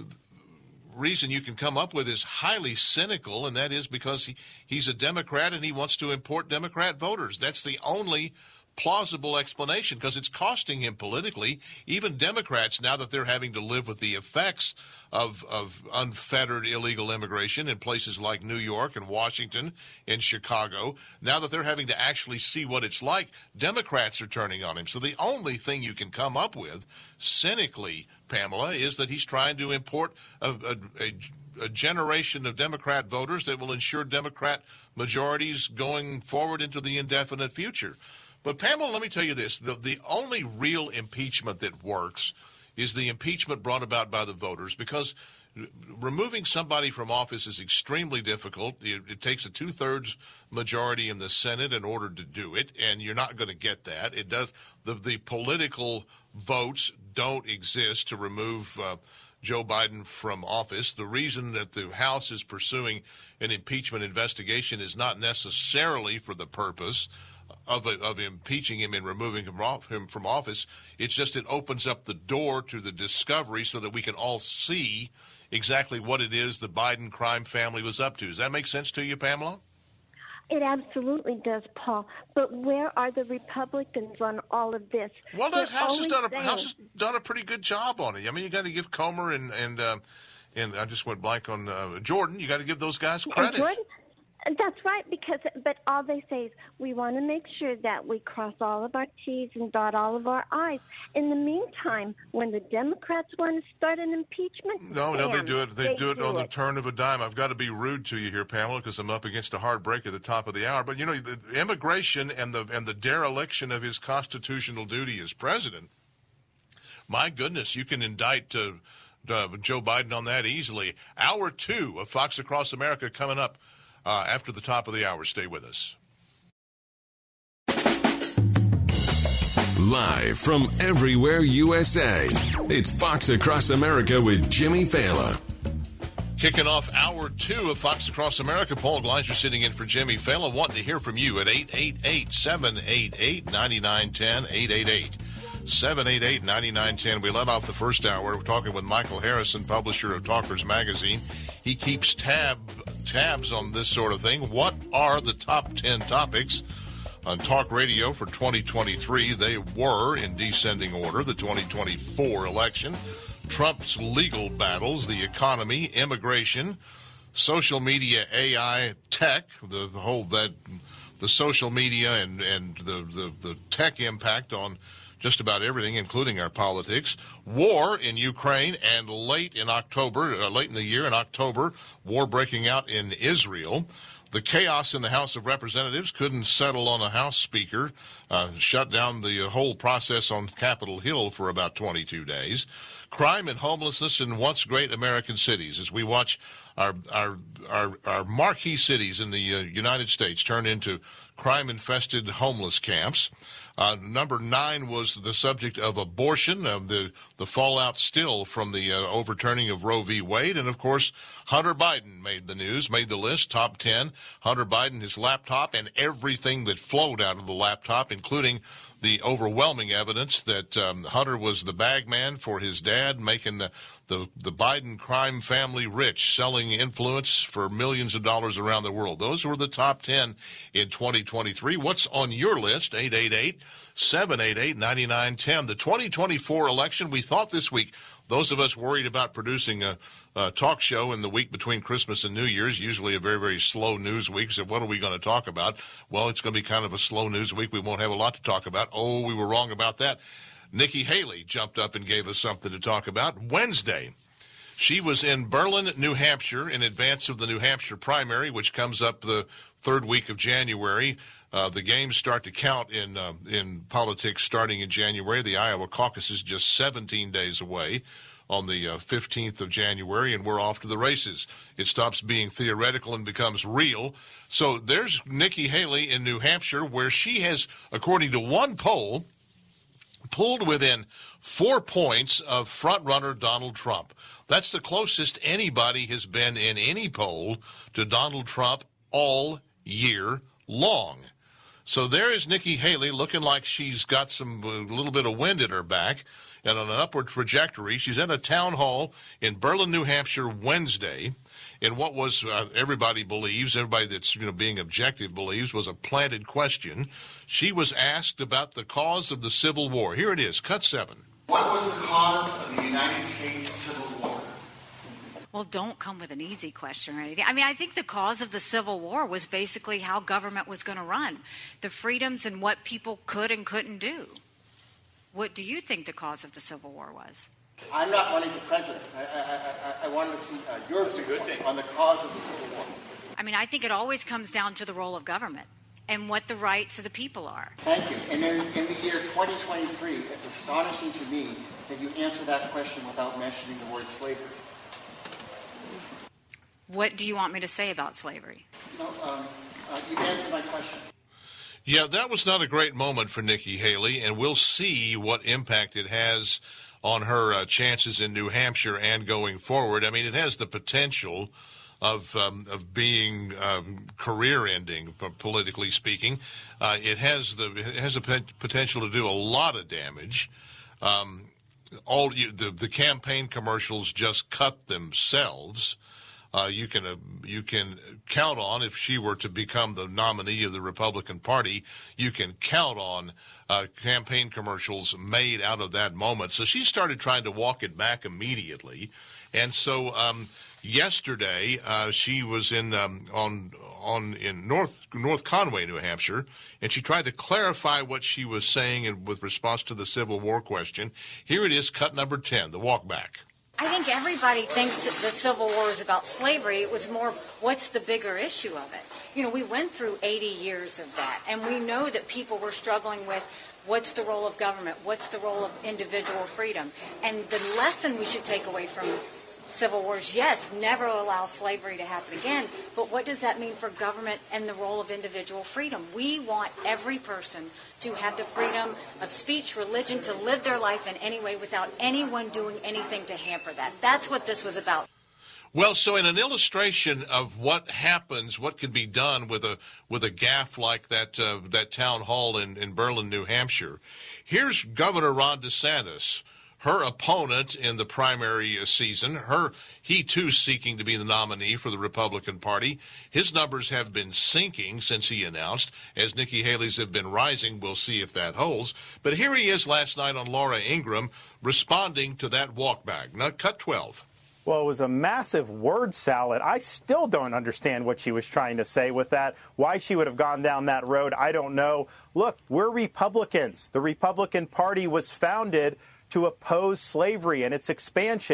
S6: reason you can come up with is highly cynical, and that is because he's a Democrat and he wants to import Democrat voters. That's the only plausible explanation, because it's costing him politically. Even Democrats, now that they're having to live with the effects of unfettered illegal immigration in places like New York and Washington and Chicago, now that they're having to actually see what it's like, Democrats are turning on him. So the only thing you can come up with, cynically, Pamela, is that he's trying to import a generation of Democrat voters that will ensure Democrat majorities going forward into the indefinite future. But, Pamela, let me tell you this. The only real impeachment that works is the impeachment brought about by the voters, because removing somebody from office is extremely difficult. It takes a 2/3 majority in the Senate in order to do it, and you're not going to get that. It does. The political votes don't exist to remove Joe Biden from office. The reason that the House is pursuing an impeachment investigation is not necessarily for the purpose of impeaching him and removing him from office. It's just it opens up the door to the discovery so that we can all see exactly what it is the Biden crime family was up to. Does that make sense to you, Pamela?
S12: It absolutely does, Paul. But where are the Republicans on all of this?
S6: Well, the House has done a pretty good job on it. I mean, you got to give Comer and I just went blank on Jordan. You got to give those guys credit.
S12: Jordan? That's right, but all they say is we want to make sure that we cross all of our T's and dot all of our I's. In the meantime, when the Democrats want to start an impeachment,
S6: no, they do it. They do it on the turn of a dime. I've got to be rude to you here, Pamela, because I'm up against a hard break at the top of the hour. But the immigration and the dereliction of his constitutional duty as president. My goodness, you can indict Joe Biden on that easily. Hour 2 of Fox Across America coming up. After the top of the hour. Stay with us.
S5: Live from everywhere USA, it's Fox Across America with Jimmy Fallon.
S6: Kicking off hour 2 of Fox Across America. Paul Gleiser sitting in for Jimmy Fallon. Wanting to hear from you at 888-788-9910, 888-788-9910. We let off the first hour. We're talking with Michael Harrison, publisher of Talkers Magazine. He keeps tabs on this sort of thing. What are the top 10 topics on talk radio for 2023? They were, in descending order, the 2024 election, Trump's legal battles, the economy, immigration, social media, AI, tech, the social media and the tech impact on just about everything, including our politics, war in Ukraine, and late in the year in October, war breaking out in Israel. The chaos in the House of Representatives couldn't settle on a House Speaker, shut down the whole process on Capitol Hill for about 22 days. crime and homelessness in once great American cities as we watch our marquee cities in the United States turn into crime-infested homeless camps. Number 9 was the subject of abortion, the fallout still from the overturning of Roe v. Wade. And, of course, Hunter Biden made the news, made the list, top 10. Hunter Biden, his laptop, and everything that flowed out of the laptop, including the overwhelming evidence that Hunter was the bag man for his dad, making the Biden crime family rich, selling influence for millions of dollars around the world. Those were the top 10 in 2023. What's on your list? 888-788-9910. The 2024 election, we thought this week, those of us worried about producing a talk show in the week between Christmas and New Year's, usually a very, very slow news week. So what are we going to talk about? Well, it's going to be kind of a slow news week. We won't have a lot to talk about. Oh, we were wrong about that. Nikki Haley jumped up and gave us something to talk about. Wednesday, she was in Berlin, New Hampshire, in advance of the New Hampshire primary, which comes up the third week of January. The games start to count in politics starting in January. The Iowa caucus is just 17 days away on the 15th of January, and we're off to the races. It stops being theoretical and becomes real. So there's Nikki Haley in New Hampshire, where she has, according to one poll, pulled within 4 points of frontrunner Donald Trump. That's the closest anybody has been in any poll to Donald Trump all year long. So there is Nikki Haley looking like she's got a little bit of wind in her back and on an upward trajectory. She's at a town hall in Berlin, New Hampshire, Wednesday, in what was, everybody that's being objective believes, was a planted question. She was asked about the cause of the Civil War. Here it is, cut 7.
S9: What was the cause of the United States Civil War?
S8: Well, don't come with an easy question or anything. I mean, I think the cause of the Civil War was basically how government was going to run, the freedoms and what people could and couldn't do. What do you think the cause of the Civil War was?
S9: I'm not running for president. I wanted to see your viewpoint on the cause of the Civil War.
S8: I mean, I think it always comes down to the role of government and what the rights of the people are.
S9: Thank you. And in the year 2023, it's astonishing to me that you answer that question without mentioning the word slavery.
S8: What do you want me to say about slavery?
S9: No, you answered my question.
S6: Yeah, that was not a great moment for Nikki Haley, and we'll see what impact it has on her chances in New Hampshire and going forward. I mean, it has the potential of being career-ending, politically speaking. It has the potential to do a lot of damage. The campaign commercials just cut themselves. You can count on, if she were to become the nominee of the Republican Party, you can count on campaign commercials made out of that moment. So she started trying to walk it back immediately, and so yesterday she was in North Conway, New Hampshire, and she tried to clarify what she was saying with response to the Civil War question. Here it is, cut number 10, the walk back.
S8: I think everybody thinks that the Civil War is about slavery. It was more, what's the bigger issue of it? You know, we went through 80 years of that, and we know that people were struggling with what's the role of government, what's the role of individual freedom. And the lesson we should take away from Civil Wars, yes, never allow slavery to happen again, but what does that mean for government and the role of individual freedom? We want every person to have the freedom of speech, religion, to live their life in any way without anyone doing anything to hamper that. That's what this was about.
S6: Well, so in an illustration of what happens, what can be done with a gaffe like that town hall in Berlin, New Hampshire, here's Governor Ron DeSantis, her opponent in the primary season, he too seeking to be the nominee for the Republican Party. His numbers have been sinking since he announced. As Nikki Haley's have been rising, we'll see if that holds. But here he is last night on Laura Ingraham responding to that walkback. Now, cut 12.
S13: Well, it was a massive word salad. I still don't understand what she was trying to say with that. Why she would have gone down that road, I don't know. Look, we're Republicans. The Republican Party was founded to oppose slavery and its expansion.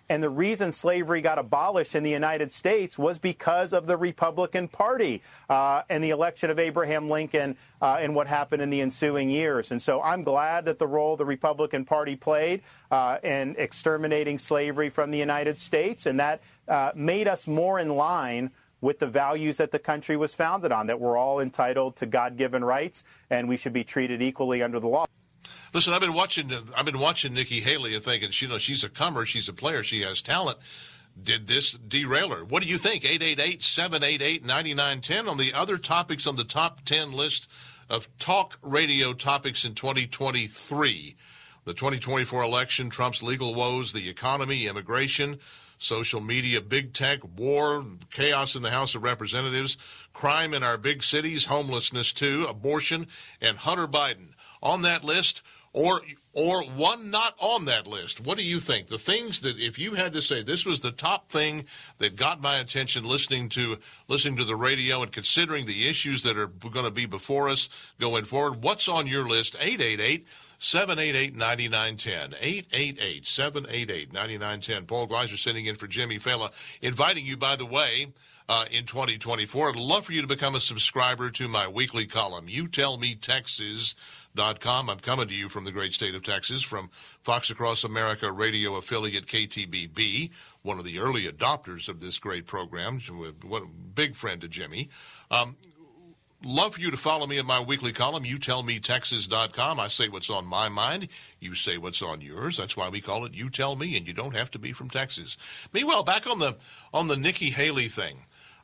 S13: And the reason slavery got abolished in the United States was because of the Republican Party and the election of Abraham Lincoln and what happened in the ensuing years. And so I'm glad that the role the Republican Party played in exterminating slavery from the United States, and that made us more in line with the values that the country was founded on, that we're all entitled to God-given rights and we should be treated equally under the law.
S6: Listen, I've been watching Nikki Haley and thinking, she's a comer, she's a player, she has talent. Did this derail her? What do you think? 888-788-9910 on the other topics on the top 10 list of talk radio topics in 2023. The 2024 election, Trump's legal woes, the economy, immigration, social media, big tech, war, chaos in the House of Representatives, crime in our big cities, homelessness too, abortion, and Hunter Biden. On that list, or one not on that list. What do you think? The things that, if you had to say this was the top thing that got my attention listening to the radio and considering the issues that are going to be before us going forward, what's on your list? 888-788-9910. 888-788-9910. Paul Gleiser sitting in for Jimmy Fallon, inviting you, by the way, in 2024. I'd love for you to become a subscriber to my weekly column, You Tell Me Texas.com. I'm coming to you from the great state of Texas, from Fox Across America radio affiliate KTBB, one of the early adopters of this great program, big friend to Jimmy. Love for you to follow me in my weekly column, YouTellMeTexas.com. I say what's on my mind. You say what's on yours. That's why we call it You Tell Me, and you don't have to be from Texas. Meanwhile, back on the Nikki Haley thing,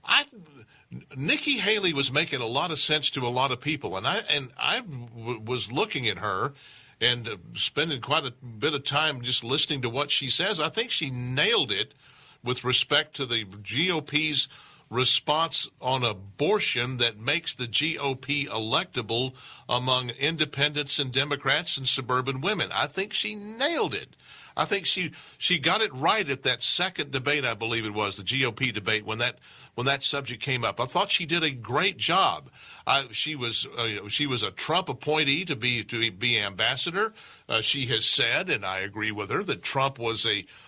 S6: Nikki Haley was making a lot of sense to a lot of people, and I was looking at her and spending quite a bit of time just listening to what she says. I think she nailed it with respect to the GOP's response on abortion that makes the GOP electable among independents and Democrats and suburban women. I think she nailed it. I think she got it right at that second debate, I believe it was, the GOP debate, when that subject came up. I thought she did a great job. She was a Trump appointee to be ambassador. She has said, and I agree with her, that Trump was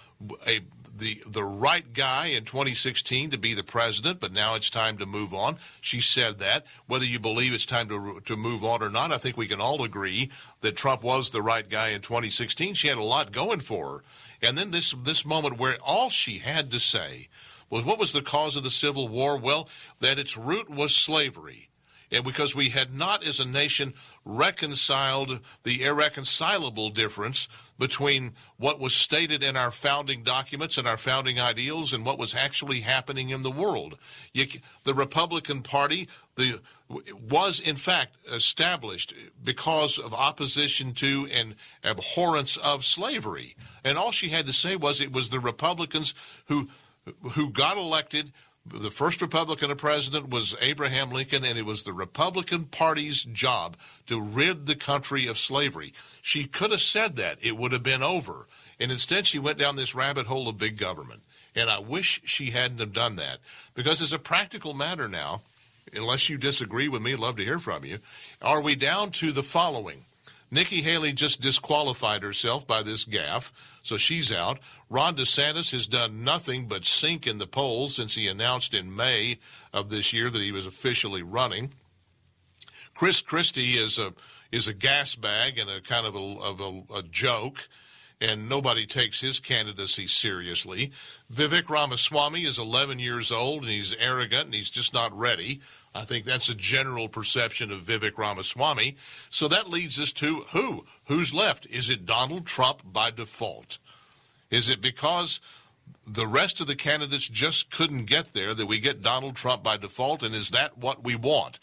S6: the right guy in 2016 to be the president, but now it's time to move on. She said that. Whether you believe it's time to move on or not, I think we can all agree that Trump was the right guy in 2016. She had a lot going for her. And then this moment where all she had to say was, what was the cause of the Civil War? Well, that its root was slavery. And because we had not as a nation reconciled the irreconcilable difference between what was stated in our founding documents and our founding ideals and what was actually happening in the world. The Republican Party was, in fact, established because of opposition to and abhorrence of slavery. And all she had to say was it was the Republicans who got elected. The first Republican president was Abraham Lincoln, and it was the Republican Party's job to rid the country of slavery. She could have said that. It would have been over. And instead, she went down this rabbit hole of big government. And I wish she hadn't have done that. Because as a practical matter now, unless you disagree with me, I'd love to hear from you, are we down to the following? Nikki Haley just disqualified herself by this gaffe, so she's out. Ron DeSantis has done nothing but sink in the polls since he announced in May of this year that he was officially running. Chris Christie is a gas bag and a kind of a joke, and nobody takes his candidacy seriously. Vivek Ramaswamy is 11 years old, and he's arrogant, and he's just not ready. I think that's a general perception of Vivek Ramaswamy. So that leads us to who? Who's left? Is it Donald Trump by default? Is it because the rest of the candidates just couldn't get there that we get Donald Trump by default? And is that what we want?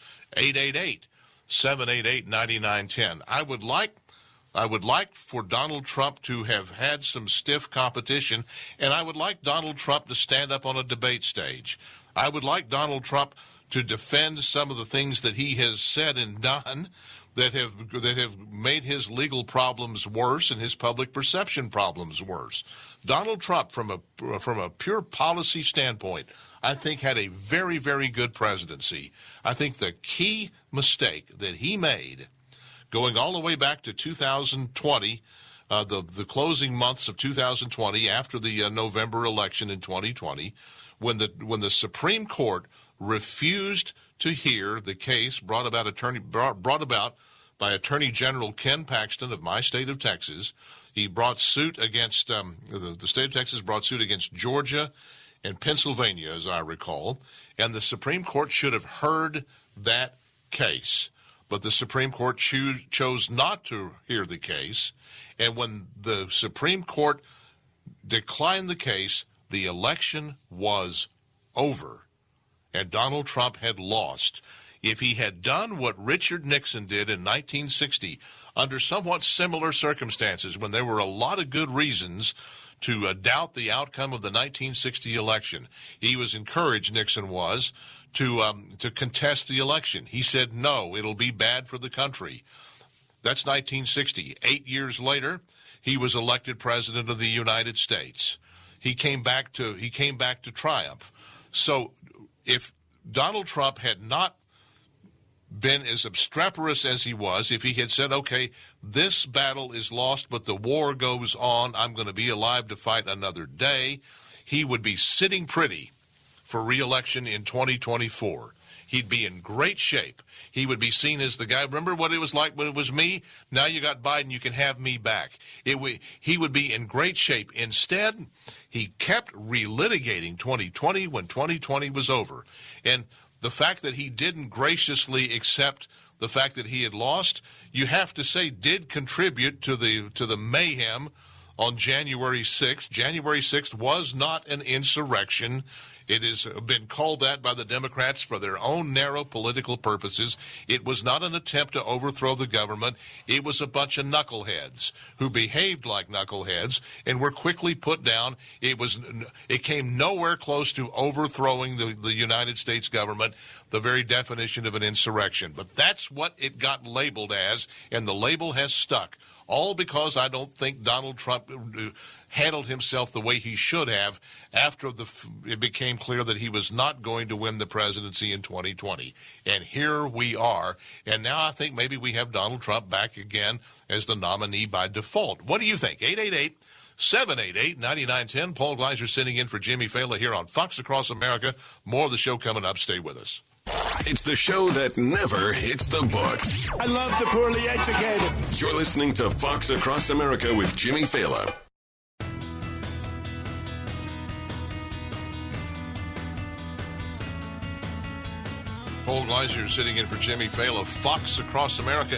S6: 888-788-9910. I would like for Donald Trump to have had some stiff competition, and I would like Donald Trump to stand up on a debate stage. I would like Donald Trump to defend some of the things that he has said and done that have made his legal problems worse and his public perception problems worse. Donald Trump, from a pure policy standpoint, I think had a very, very good presidency. I think the key mistake that he made, going all the way back to 2020, the closing months of 2020 after the November election in 2020, when the Supreme Court refused to hear the case brought about by Attorney General Ken Paxton of my state of Texas. He brought suit against the state of Texas brought suit against Georgia and Pennsylvania, as I recall, and the Supreme Court should have heard that case. But the Supreme Court chose not to hear the case, and when the Supreme Court declined the case, the election was over, and Donald Trump had lost. If he had done what Richard Nixon did in 1960, under somewhat similar circumstances, when there were a lot of good reasons to doubt the outcome of the 1960 election, he was encouraged, Nixon was, to contest the election. He said, no, it'll be bad for the country. That's 1960. 8 years later, he was elected president of the United States. He came back to triumph. So if Donald Trump had not been as obstreperous as he was, if he had said, okay, this battle is lost, but the war goes on, I'm going to be alive to fight another day, he would be sitting pretty for re-election in 2024. He'd be in great shape. He would be seen as the guy. Remember what it was like when it was me? Now you got Biden, you can have me back. He would be in great shape. Instead, he kept relitigating 2020 when 2020 was over. And the fact that he didn't graciously accept the fact that he had lost, you have to say, did contribute to the mayhem on January 6th. January 6th was not an insurrection. It has been called that by the Democrats for their own narrow political purposes. It was not an attempt to overthrow the government. It was a bunch of knuckleheads who behaved like knuckleheads and were quickly put down. It came nowhere close to overthrowing the United States government, the very definition of an insurrection. But that's what it got labeled as, and the label has stuck. All because I don't think Donald Trump handled himself the way he should have after it became clear that he was not going to win the presidency in 2020. And here we are. And now I think maybe we have Donald Trump back again as the nominee by default. What do you think? 888-788-9910. Paul Gleiser sitting in for Jimmy Fallon here on Fox Across America. More of the show coming up. Stay with us.
S5: It's the show that never hits the books.
S11: I love the poorly educated.
S5: You're listening to Fox Across America with Jimmy Fallon.
S6: Paul Gleiser sitting in for Jimmy Fallon. Fox Across America,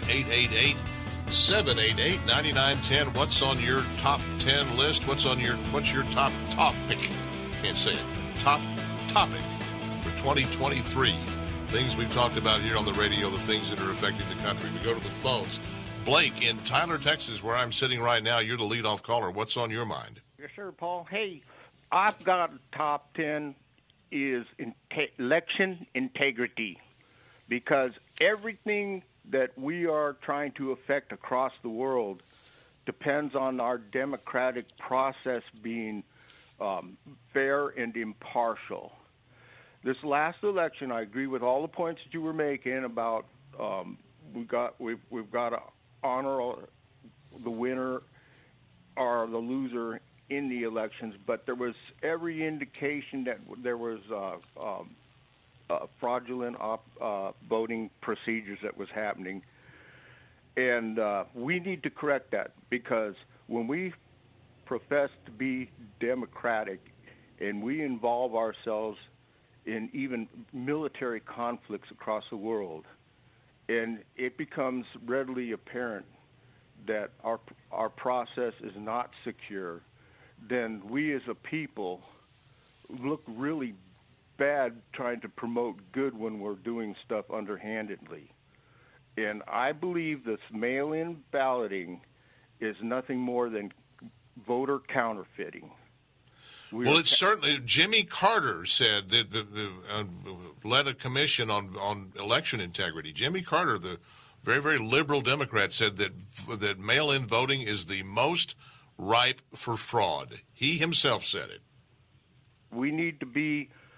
S6: 888-788-9910. What's on your top 10 list? What's your top topic? Can't say it. Top topic for 2023. Things we've talked about here on the radio, the things that are affecting the country. We go to the phones. Blake in Tyler, Texas, where I'm sitting right now. You're the leadoff caller. What's on your mind?
S14: Yes, sir, Paul. Hey, I've got top 10 is election integrity, because everything that we are trying to affect across the world depends on our democratic process being fair and impartial. This last election, I agree with all the points that you were making about we've got to honor the winner or the loser in the elections, but there was every indication that there was fraudulent voting procedures that was happening, and we need to correct that, because when we profess to be democratic and we involve ourselves in even military conflicts across the world, and it becomes readily apparent that our process is not secure, then we as a people look really bad trying to promote good when we're doing stuff underhandedly. And I believe this mail-in balloting is nothing more than voter counterfeiting.
S6: Well, it's certainly, Jimmy Carter said that led a commission on election integrity. Jimmy Carter, the very, very liberal Democrat, said that mail-in voting is the most ripe for fraud. He himself said it.
S14: We need to be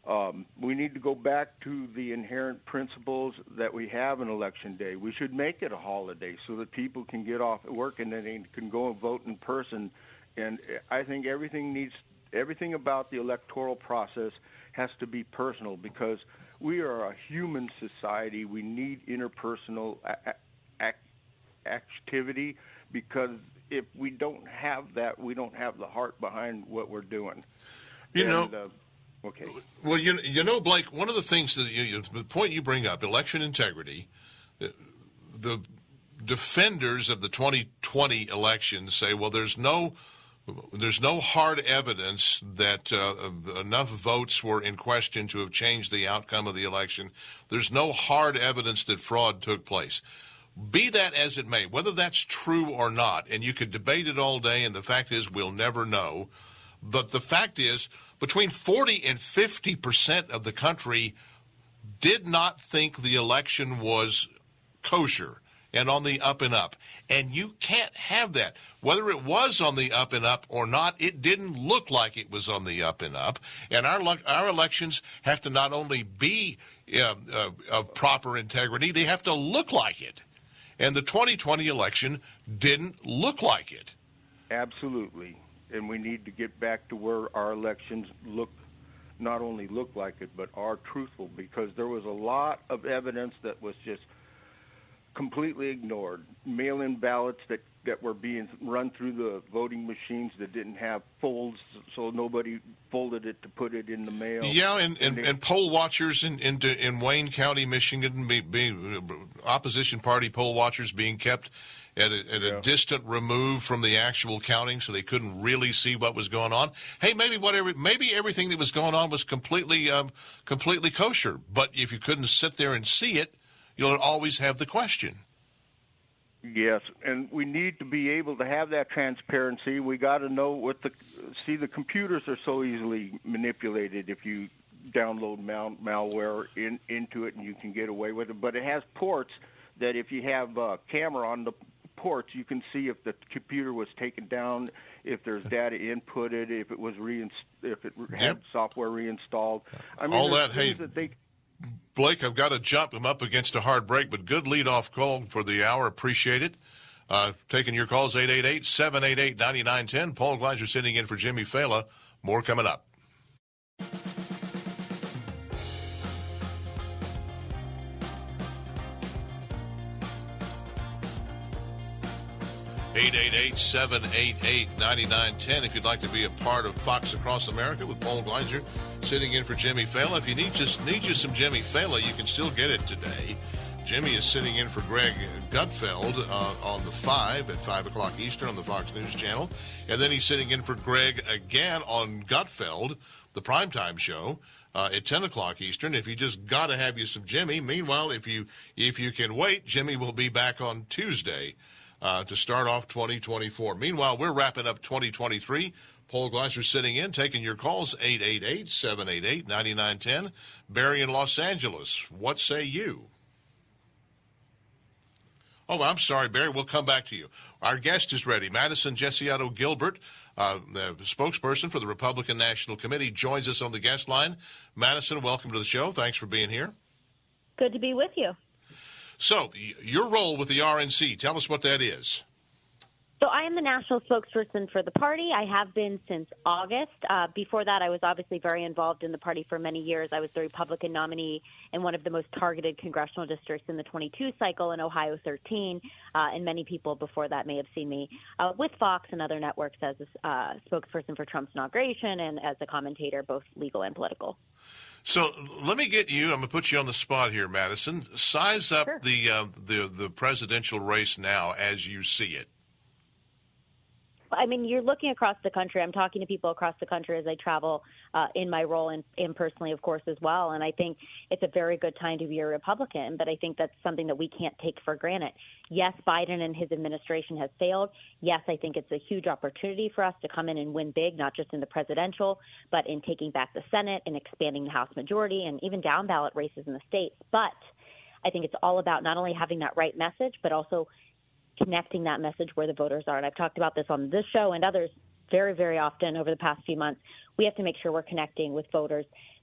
S14: We need to go back to the inherent principles that we have on Election Day. We should make it a holiday so that people can get off work and then they can go and vote in person. And I think everything about the electoral process has to be personal because we are a human society. We need interpersonal activity because if we don't have that, we don't have the heart behind what we're doing. Okay.
S6: Well, you know, Blake, one of the things that the point you bring up, election integrity, the defenders of the 2020 election say, well, there's no hard evidence that enough votes were in question to have changed the outcome of the election. There's no hard evidence that fraud took place. Be that as it may, whether that's true or not, and you could debate it all day, and the fact is we'll never know, but the fact is between 40 and 50% of the country did not think the election was kosher and on the up and up. And you can't have that. Whether it was on the up and up or not, it didn't look like it was on the up and up. And our elections have to not only be of proper integrity, they have to look like it. And the 2020 election didn't look like it.
S14: Absolutely. And we need to get back to where our elections not only look like it, but are truthful, because there was a lot of evidence that was just completely ignored. Mail-in ballots that were being run through the voting machines that didn't have folds, so nobody folded it to put it in the mail.
S6: Yeah, and poll watchers in Wayne County, Michigan, opposition party poll watchers being kept at a distant remove from the actual counting, so they couldn't really see what was going on. Hey, maybe everything that was going on was completely kosher, but if you couldn't sit there and see it, you'll always have the question.
S14: Yes, and we need to be able to have that transparency. We got to know the computers are so easily manipulated if you download malware into it, and you can get away with it. But it has ports that if you have a camera on the ports, you can see if the computer was taken down, if there's data inputted, if it was had software reinstalled. I mean,
S6: all that. Hey, Blake, I've got to jump. I'm up against a hard break, but good lead-off call for the hour. Appreciate it. Taking your calls, 888-788-9910. Paul Gleiser sitting in for Jimmy Fela. More coming up. 888-788-9910 if you'd like to be a part of Fox Across America with Paul Gleiser sitting in for Jimmy Fela. If you need you some Jimmy Fela, you can still get it today. Jimmy is sitting in for Greg Gutfeld on the 5 at 5 o'clock Eastern on the Fox News Channel. And then he's sitting in for Greg again on Gutfeld, the primetime show, at 10 o'clock Eastern. If you just got to have you some Jimmy. Meanwhile, if you can wait, Jimmy will be back on Tuesday to start off 2024. Meanwhile, we're wrapping up 2023. Paul Gleiser sitting in, taking your calls, 888-788-9910. Barry in Los Angeles, what say you? Oh, I'm sorry, Barry. We'll come back to you. Our guest is ready. Madison Jessiato Gilbert, the spokesperson for the Republican National Committee, joins us on the guest line. Madison, welcome to the show. Thanks for being here.
S15: Good to be with you.
S6: So, your role with the RNC, tell us what that is.
S15: So I am the national spokesperson for the party. I have been since August. Before that, I was obviously very involved in the party for many years. I was the Republican nominee in one of the most targeted congressional districts in the 22 cycle in Ohio 13. And many people before that may have seen me with Fox and other networks as a spokesperson for Trump's inauguration and as a commentator, both legal and political.
S6: So let me get you, I'm going to put you on the spot here, Madison. Size up the presidential race now as you see it.
S15: I mean, you're looking across the country. I'm talking to people across the country as I travel in my role and personally, of course, as well. And I think it's a very good time to be a Republican, but I think that's something that we can't take for granted. Yes, Biden and his administration has failed. Yes, I think it's a huge opportunity for us to come in and win big, not just in the presidential, but in taking back the Senate and expanding the House majority and even down ballot races in the states. But I think it's all about not only having that right message, but also connecting that message where the voters are. And I've talked about this on this show and others very, very often over the past few months. We have to make sure we're connecting with voters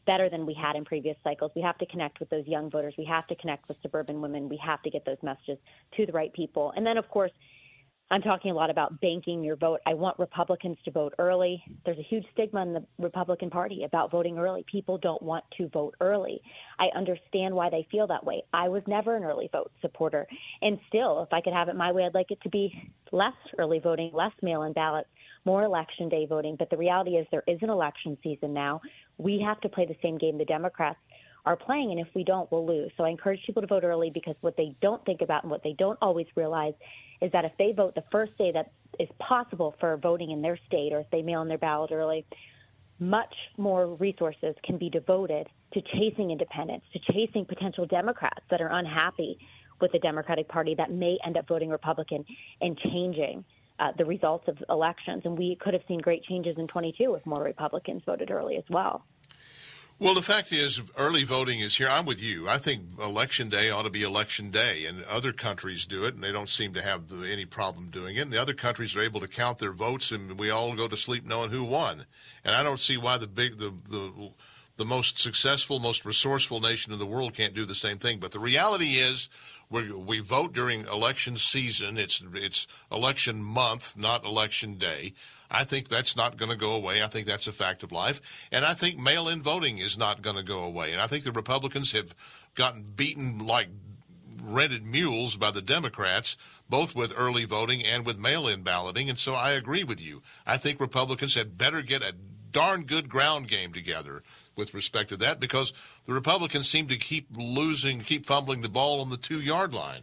S15: better than we had in previous cycles. We have to connect with those young voters. We have to connect with suburban women. We have to get those messages to the right people. And then, of course, I'm talking a lot about banking your vote. I want Republicans to vote early. There's a huge stigma in the Republican Party about voting early. People don't want to vote early. I understand why they feel that way. I was never an early vote supporter. And still, if I could have it my way, I'd like it to be less early voting, less mail-in ballots, more election day voting. But the reality is there is an election season now. We have to play the same game the Democrats are playing, and if we don't, we'll lose. So I encourage people to vote early, because what they don't think about and what they don't always realize is that if they vote the first day that is possible for voting in their state, or if they mail in their ballot early, much more resources can be devoted to chasing independents, to chasing potential Democrats that are unhappy with the Democratic Party that may end up voting Republican and changing the results of elections. And we could have seen great changes in 22 if more Republicans voted early as well.
S6: Well, the fact is, early voting is here. I'm with you. I think Election Day ought to be Election Day, and other countries do it, and they don't seem to have any problem doing it. And the other countries are able to count their votes, and we all go to sleep knowing who won. And I don't see why the most successful, most resourceful nation in the world can't do the same thing. But the reality is, we vote during election season. It's election month, not election day. I think that's not going to go away. I think that's a fact of life. And I think mail-in voting is not going to go away. And I think the Republicans have gotten beaten like rented mules by the Democrats, both with early voting and with mail-in balloting. And so I agree with you. I think Republicans had better get a darn good ground game together with respect to that, because the Republicans seem to keep fumbling the ball on the 2-yard line.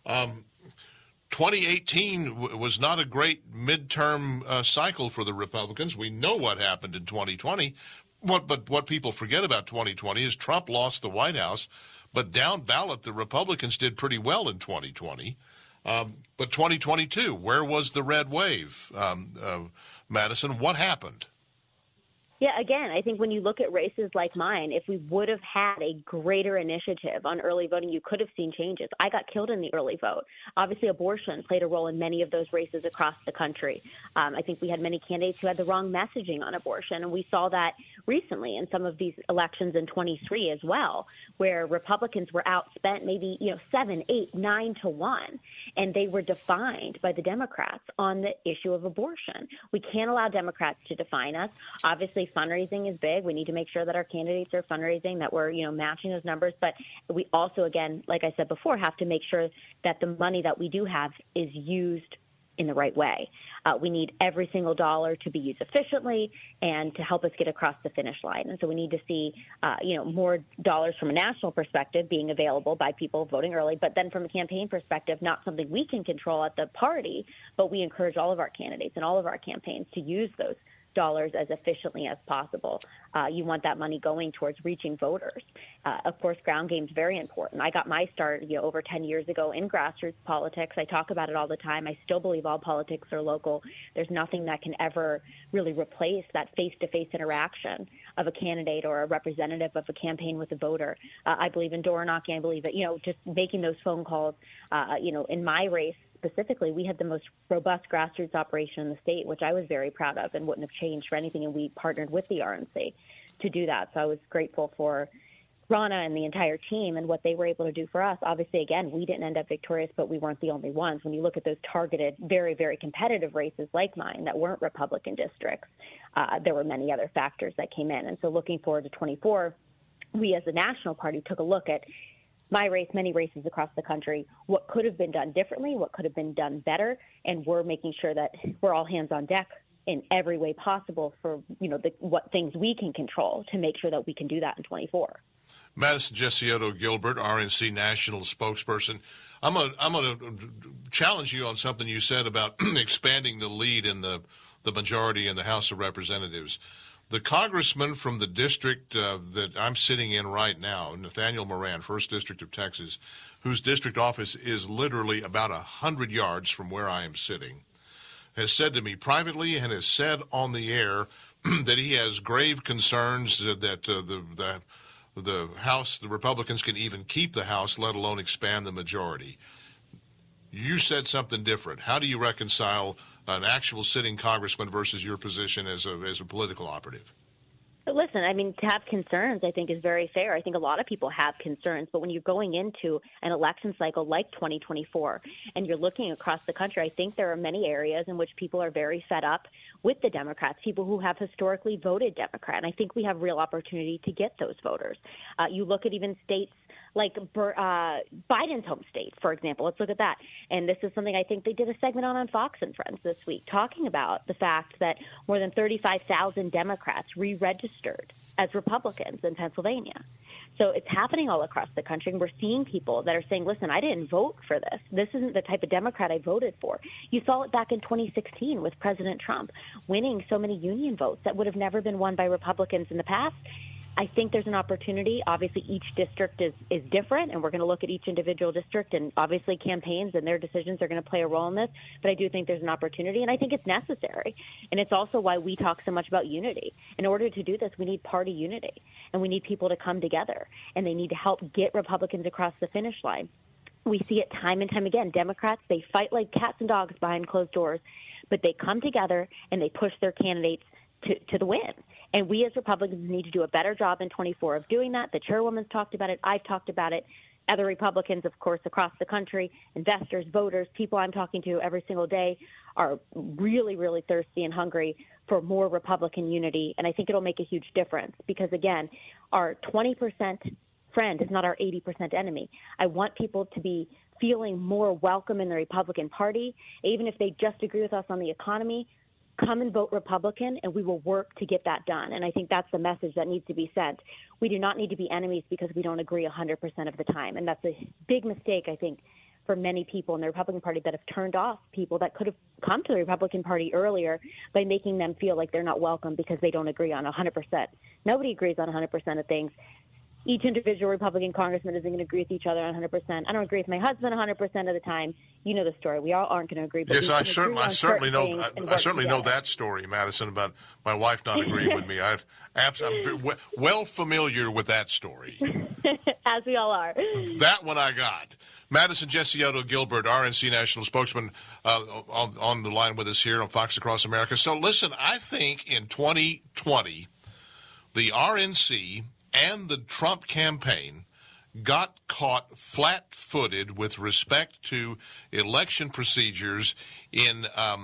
S6: 2018 was not a great midterm cycle for the Republicans. We know what happened in 2020. But what people forget about 2020 is Trump lost the White House, but down ballot, the Republicans did pretty well in 2020. But 2022, where was the red wave, Madison? What happened?
S15: Yeah, again, I think when you look at races like mine, if we would have had a greater initiative on early voting, you could have seen changes. I got killed in the early vote. Obviously, abortion played a role in many of those races across the country. I think we had many candidates who had the wrong messaging on abortion, and we saw that recently in some of these elections in 23 as well, where Republicans were outspent maybe 7, 8, 9 to 1, and they were defined by the Democrats on the issue of abortion. We can't allow Democrats to define us. Obviously, fundraising is big. We need to make sure that our candidates are fundraising, that we're, matching those numbers. But we also, again, like I said before, have to make sure that the money that we do have is used in the right way. We need every single dollar to be used efficiently and to help us get across the finish line. And so we need to see, more dollars from a national perspective being available by people voting early. But then from a campaign perspective, not something we can control at the party, but we encourage all of our candidates and all of our campaigns to use those dollars as efficiently as possible. You want that money going towards reaching voters. Of course, ground game is very important. I got my start over 10 years ago in grassroots politics. I talk about it all the time. I still believe all politics are local. There's nothing that can ever really replace that face-to-face interaction of a candidate or a representative of a campaign with a voter. I believe in door knocking. I believe that, just making those phone calls, in my race, specifically, we had the most robust grassroots operation in the state, which I was very proud of and wouldn't have changed for anything. And we partnered with the RNC to do that. So I was grateful for Rana and the entire team and what they were able to do for us. Obviously, again, we didn't end up victorious, but we weren't the only ones. When you look at those targeted, very, very competitive races like mine that weren't Republican districts, there were many other factors that came in. And so looking forward to 24, we as a national party took a look at my race, many races across the country, what could have been done differently, what could have been done better, and we're making sure that we're all hands on deck in every way possible for, what things we can control to make sure that we can do that in 24.
S6: Madison Gesiotto Gilbert, RNC national spokesperson. I'm going to challenge you on something you said about expanding the lead in the majority in the House of Representatives. The congressman from the district that I'm sitting in right now, Nathaniel Moran, 1st District of Texas, whose district office is literally about 100 yards from where I am sitting, has said to me privately and has said on the air that he has grave concerns that the House, the Republicans can even keep the House, let alone expand the majority. You said something different. How do you reconcile an actual sitting congressman versus your position as a political operative?
S15: listen, I mean, to have concerns, I think, is very fair. I think a lot of people have concerns. But when you're going into an election cycle like 2024 and you're looking across the country, I think there are many areas in which people are very fed up with the Democrats, people who have historically voted Democrat. And I think we have real opportunity to get those voters. You look at even states like Biden's home state, for example. Let's look at that. And this is something I think they did a segment on Fox and Friends this week, talking about the fact that more than 35,000 Democrats re-registered as Republicans in Pennsylvania. So it's happening all across the country, and we're seeing people that are saying, listen, I didn't vote for this. This isn't the type of Democrat I voted for. You saw it back in 2016 with President Trump winning so many union votes that would have never been won by Republicans in the past. I think there's an opportunity. Obviously, each district is different, and we're going to look at each individual district, and obviously campaigns and their decisions are going to play a role in this. But I do think there's an opportunity, and I think it's necessary. And it's also why we talk so much about unity. In order to do this, we need party unity, and we need people to come together, and they need to help get Republicans across the finish line. We see it time and time again. Democrats, they fight like cats and dogs behind closed doors, but they come together and they push their candidates to the win. And we as Republicans need to do a better job in 24 of doing that. The chairwoman's talked about it. I've talked about it. Other Republicans, of course, across the country, investors, voters, people I'm talking to every single day are really, really thirsty and hungry for more Republican unity. And I think it'll make a huge difference because, again, our 20% friend is not our 80% enemy. I want people to be feeling more welcome in the Republican Party, even if they just agree with us on the economy. Come and vote Republican, and we will work to get that done. And I think that's the message that needs to be sent. We do not need to be enemies because we don't agree 100% of the time. And that's a big mistake, I think, for many people in the Republican Party that have turned off people that could have come to the Republican Party earlier by making them feel like they're not welcome because they don't agree on 100%. Nobody agrees on 100% of things. Each individual Republican congressman isn't going to agree with each other on 100%. I don't agree with my husband 100% of the time. You know the story. We all aren't going to agree. But
S6: yes, I certainly know that story, Madison, about my wife not agreeing with me. I'm well familiar with that story.
S15: As we all are.
S6: That one I got. Madison Gesiotto Gilbert, RNC national spokesman, on the line with us here on Fox Across America. So listen, I think in 2020, the RNC and the Trump campaign got caught flat-footed with respect to election procedures in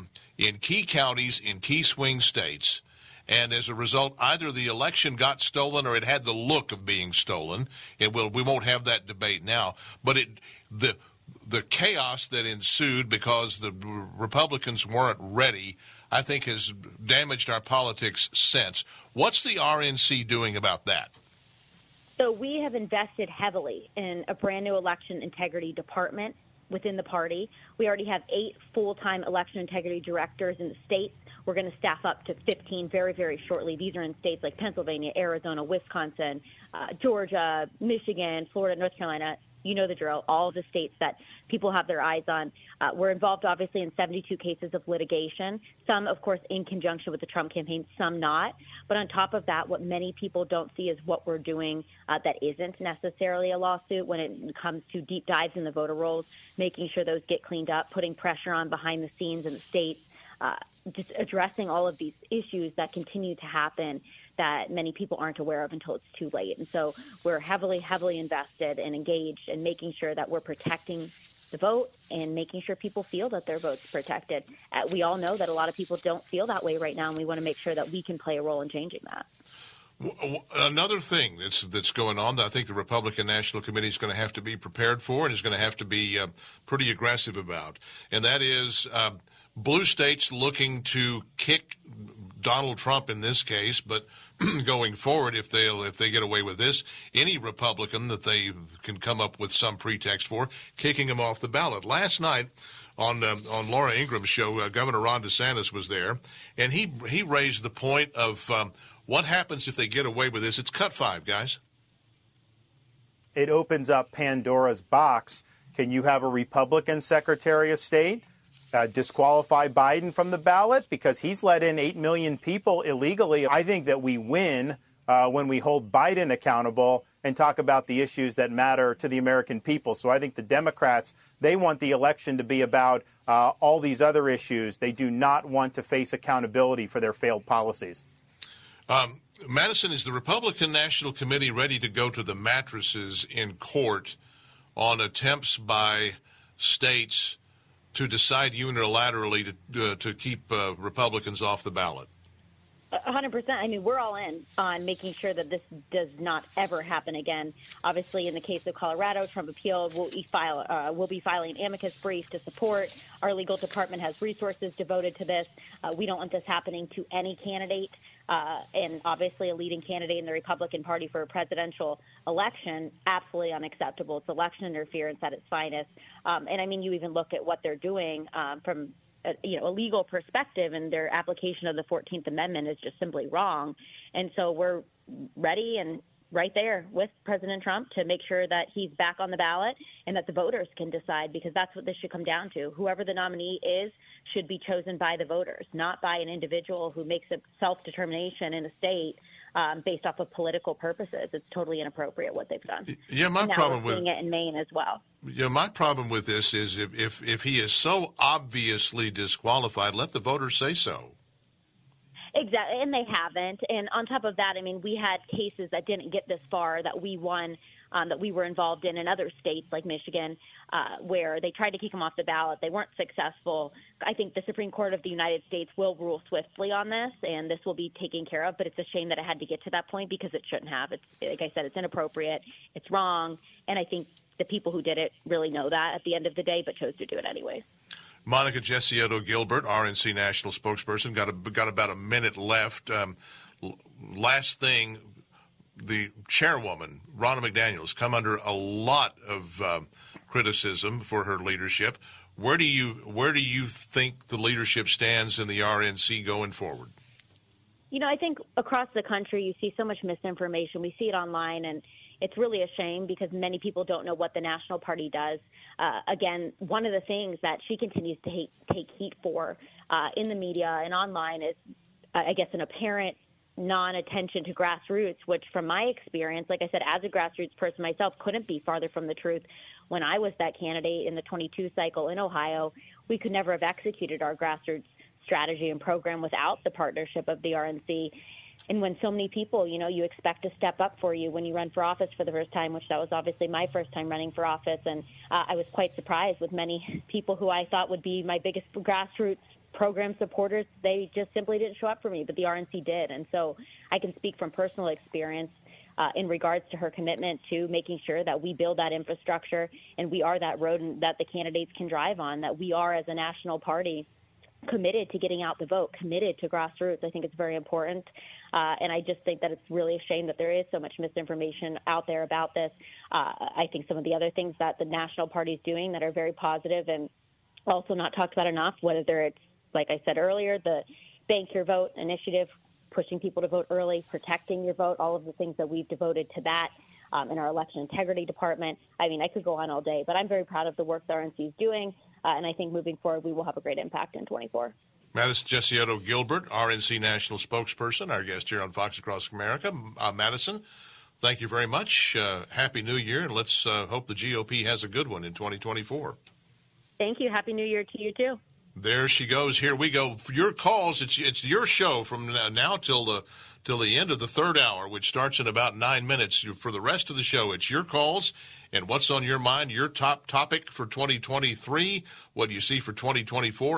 S6: key counties, in key swing states. And as a result, either the election got stolen or it had the look of being stolen. And we won't have that debate now. But the chaos that ensued because the Republicans weren't ready, I think, has damaged our politics since. What's the RNC doing about that?
S15: So we have invested heavily in a brand new election integrity department within the party. We already have 8 full-time election integrity directors in the states. We're going to staff up to 15 very, very shortly. These are in states like Pennsylvania, Arizona, Wisconsin, Georgia, Michigan, Florida, North Carolina. You know the drill, all of the states that people have their eyes on. We're involved, obviously, in 72 cases of litigation, some, of course, in conjunction with the Trump campaign, some not. But on top of that, what many people don't see is what we're doing that isn't necessarily a lawsuit when it comes to deep dives in the voter rolls, making sure those get cleaned up, putting pressure on behind the scenes in the states, just addressing all of these issues that continue to happen that many people aren't aware of until it's too late. And so we're heavily, heavily invested and engaged in making sure that we're protecting the vote and making sure people feel that their vote's protected. We all know that a lot of people don't feel that way right now, and we want to make sure that we can play a role in changing that.
S6: Another thing that's going on that I think the Republican National Committee is going to have to be prepared for and is going to have to be pretty aggressive about, and that is blue states looking to kick Donald Trump in this case, but going forward, if they get away with this, any Republican that they can come up with some pretext for kicking him off the ballot. Last night on Laura Ingram's show, Governor Ron DeSantis was there, and he raised the point of what happens if they get away with this. It's cut 5, guys.
S13: It opens up Pandora's box. Can you have a Republican Secretary of State disqualify Biden from the ballot because he's let in 8 million people illegally? I think that we win when we hold Biden accountable and talk about the issues that matter to the American people. So I think the Democrats, they want the election to be about all these other issues. They do not want to face accountability for their failed policies.
S6: Madison, is the Republican National Committee ready to go to the mattresses in court on attempts by states to decide unilaterally to keep Republicans off the ballot?
S15: 100%. I mean, we're all in on making sure that this does not ever happen again. Obviously, in the case of Colorado, Trump appealed. We'll be filing amicus brief to support. Our legal department has resources devoted to this. We don't want this happening to any candidate. And obviously, a leading candidate in the Republican Party for a presidential election, absolutely unacceptable. It's election interference at its finest. And I mean, you even look at what they're doing from a legal perspective, and their application of the 14th Amendment is just simply wrong. And so we're ready and right there with President Trump to make sure that he's back on the ballot and that the voters can decide, because that's what this should come down to. Whoever the nominee is should be chosen by the voters, not by an individual who makes a self-determination in a state based off of political purposes. It's totally inappropriate what they've done.
S6: Yeah, my problem
S15: with seeing it in Maine as well.
S6: Yeah, my problem with this is if he is so obviously disqualified, let the voters say so.
S15: Exactly, and they haven't. And on top of that, I mean, we had cases that didn't get this far that we won, that we were involved in other states like Michigan, where they tried to kick him off the ballot. They weren't successful. I think the Supreme Court of the United States will rule swiftly on this, and this will be taken care of. But it's a shame that it had to get to that point, because it shouldn't have. It's, like I said, it's inappropriate. It's wrong. And I think the people who did it really know that at the end of the day, but chose to do it anyways.
S6: Monica Jessiotto Gilbert, RNC national spokesperson, got about a minute left. Last thing, the chairwoman, Ronna McDaniels, come under a lot of criticism for her leadership. Where do you think the leadership stands in the RNC going forward?
S15: You know, I think across the country you see so much misinformation. We see it online, and it's really a shame because many people don't know what the National Party does. Again, one of the things that she continues to take heat for in the media and online is, I guess, an apparent non-attention to grassroots, which from my experience, like I said, as a grassroots person myself, couldn't be farther from the truth. When I was that candidate in the 22 cycle in Ohio, we could never have executed our grassroots strategy and program without the partnership of the RNC. And when so many people, you expect to step up for you when you run for office for the first time, which that was obviously my first time running for office. And I was quite surprised with many people who I thought would be my biggest grassroots program supporters. They just simply didn't show up for me, but the RNC did. And so I can speak from personal experience in regards to her commitment to making sure that we build that infrastructure and we are that road that the candidates can drive on, that we are as a national party committed to getting out the vote, committed to grassroots. I think it's very important. And I just think that it's really a shame that there is so much misinformation out there about this. I think some of the other things that the National Party is doing that are very positive and also not talked about enough, whether it's, like I said earlier, the Bank Your Vote initiative, pushing people to vote early, protecting your vote, all of the things that we've devoted to that in our election integrity department. I mean, I could go on all day, but I'm very proud of the work the RNC is doing. And I think moving forward, we will have a great impact in 24.
S6: Madison Jessiotto Gilbert, RNC national spokesperson, our guest here on Fox Across America. Madison, thank you very much. Happy New Year, and let's hope the GOP has a good one in 2024.
S15: Thank you. Happy New Year to you, too.
S6: There she goes. Here we go. For your calls, it's your show from now till the end of the third hour, which starts in about 9 minutes. For the rest of the show, it's your calls and what's on your mind, your top topic for 2023, what do you see for 2024,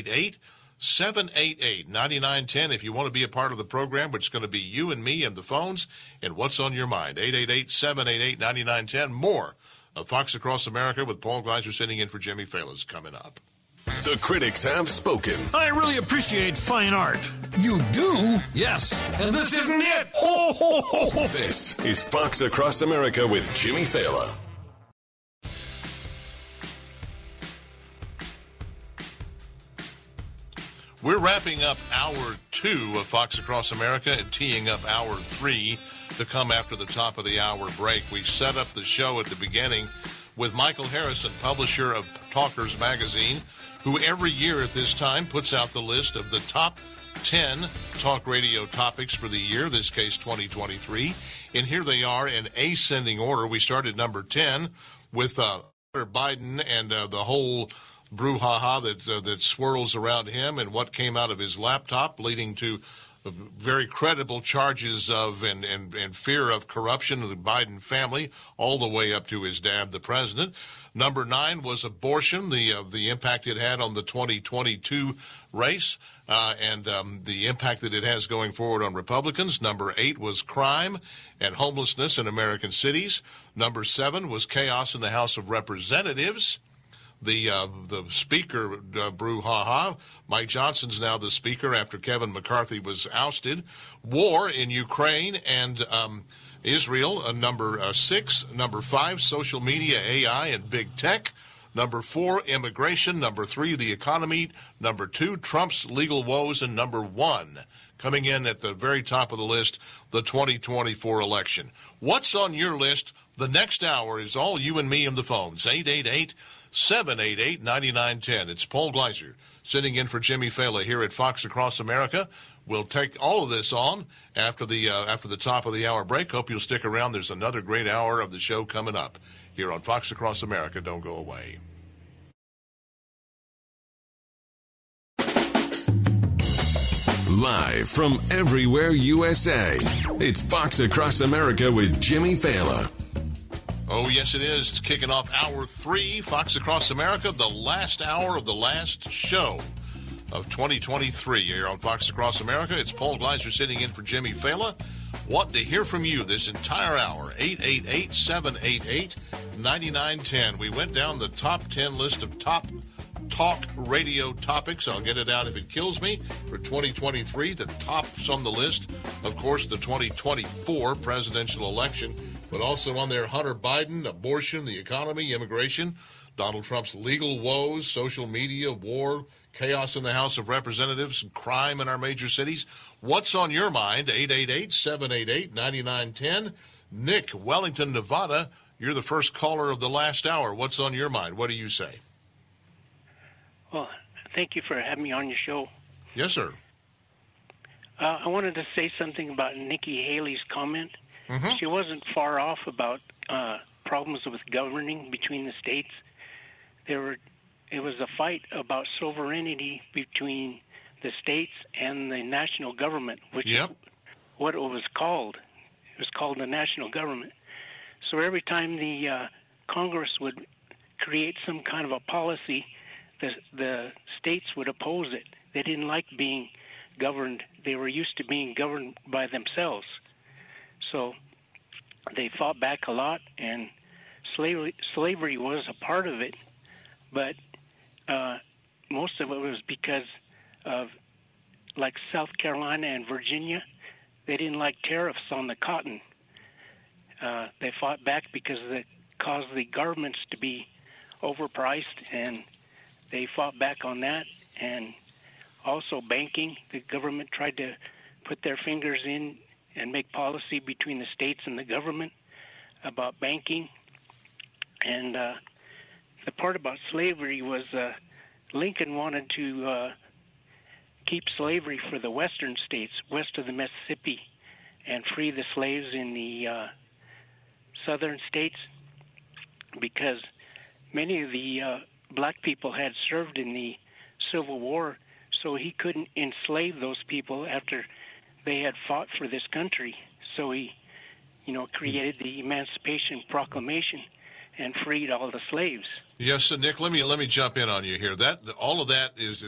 S6: 888-788-9910. If you want to be a part of the program, which is going to be you and me and the phones, and what's on your mind, 888-788-9910. More of Fox Across America with Paul Gleiser sitting in for Jimmy Fallon is coming up.
S5: The critics have spoken.
S16: I really appreciate fine art. You do? Yes. And this isn't it. Ho, ho, ho, ho.
S5: This is Fox Across America with Jimmy Fallon.
S6: We're wrapping up Hour 2 of Fox Across America and teeing up Hour 3 to come after the top of the hour break. We set up the show at the beginning with Michael Harrison, publisher of Talkers Magazine, who every year at this time puts out the list of the top 10 talk radio topics for the year, this case 2023. And here they are in ascending order. We started number 10 with Biden and the whole brouhaha that swirls around him and what came out of his laptop, leading to very credible charges of and fear of corruption of the Biden family, all the way up to his dad, the president. Number 9 was abortion, the impact it had on the 2022 race, and the impact that it has going forward on Republicans. Number 8 was crime and homelessness in American cities. Number 7 was chaos in the House of Representatives. The speaker brouhaha. Mike Johnson's now the speaker after Kevin McCarthy was ousted. War in Ukraine and Israel, number 6. Number 5, social media, AI, and big tech. Number 4, immigration. Number 3, the economy. Number 2, Trump's legal woes. And number 1, coming in at the very top of the list, the 2024 election. What's on your list? The next hour is all you and me on the phones. 888-788-9910. It's Paul Gleiser sitting in for Jimmy Fallon here at Fox Across America. We'll take all of this on after the top of the hour break. Hope you'll stick around. There's another great hour of the show coming up here on Fox Across America. Don't go away.
S5: Live from everywhere USA, it's Fox Across America with Jimmy Fallon.
S6: Oh, yes, it is. It's kicking off Hour 3, Fox Across America, the last hour of the last show of 2023 here on Fox Across America. It's Paul Gleiser sitting in for Jimmy Fallon. Want to hear from you this entire hour, 888-788-9910. We went down the top 10 list of top talk radio topics. I'll get it out if it kills me for 2023. The tops on the list, of course, the 2024 presidential election, but also on there, Hunter Biden, abortion, the economy, immigration, Donald Trump's legal woes, social media, war, chaos in the House of Representatives, and crime in our major cities. What's on your mind? 888-788-9910. Nick, Wellington, Nevada, you're the first caller of the last hour. What's on your mind? What do you say?
S17: Well, thank you for having me on your show.
S6: Yes, sir.
S17: I wanted to say something about Nikki Haley's comment. Mm-hmm. She wasn't far off about problems with governing between the states. It was a fight about sovereignty between the states and the national government, which is what it was called. It was called the national government. So every time the Congress would create some kind of a policy, the states would oppose it. They didn't like being governed. They were used to being governed by themselves. So they fought back a lot, and slavery was a part of it, but most of it was because of, like South Carolina and Virginia, they didn't like tariffs on the cotton. They fought back because it caused the garments to be overpriced, and they fought back on that. And also banking, the government tried to put their fingers in and make policy between the states and the government about banking. And the part about slavery was Lincoln wanted to keep slavery for the western states, west of the Mississippi, and free the slaves in the southern states, because many of the black people had served in the Civil War, so he couldn't enslave those people after they had fought for this country. So he, created the Emancipation Proclamation and freed all the slaves.
S6: Yes, so Nick, let me jump in on you here. All of that is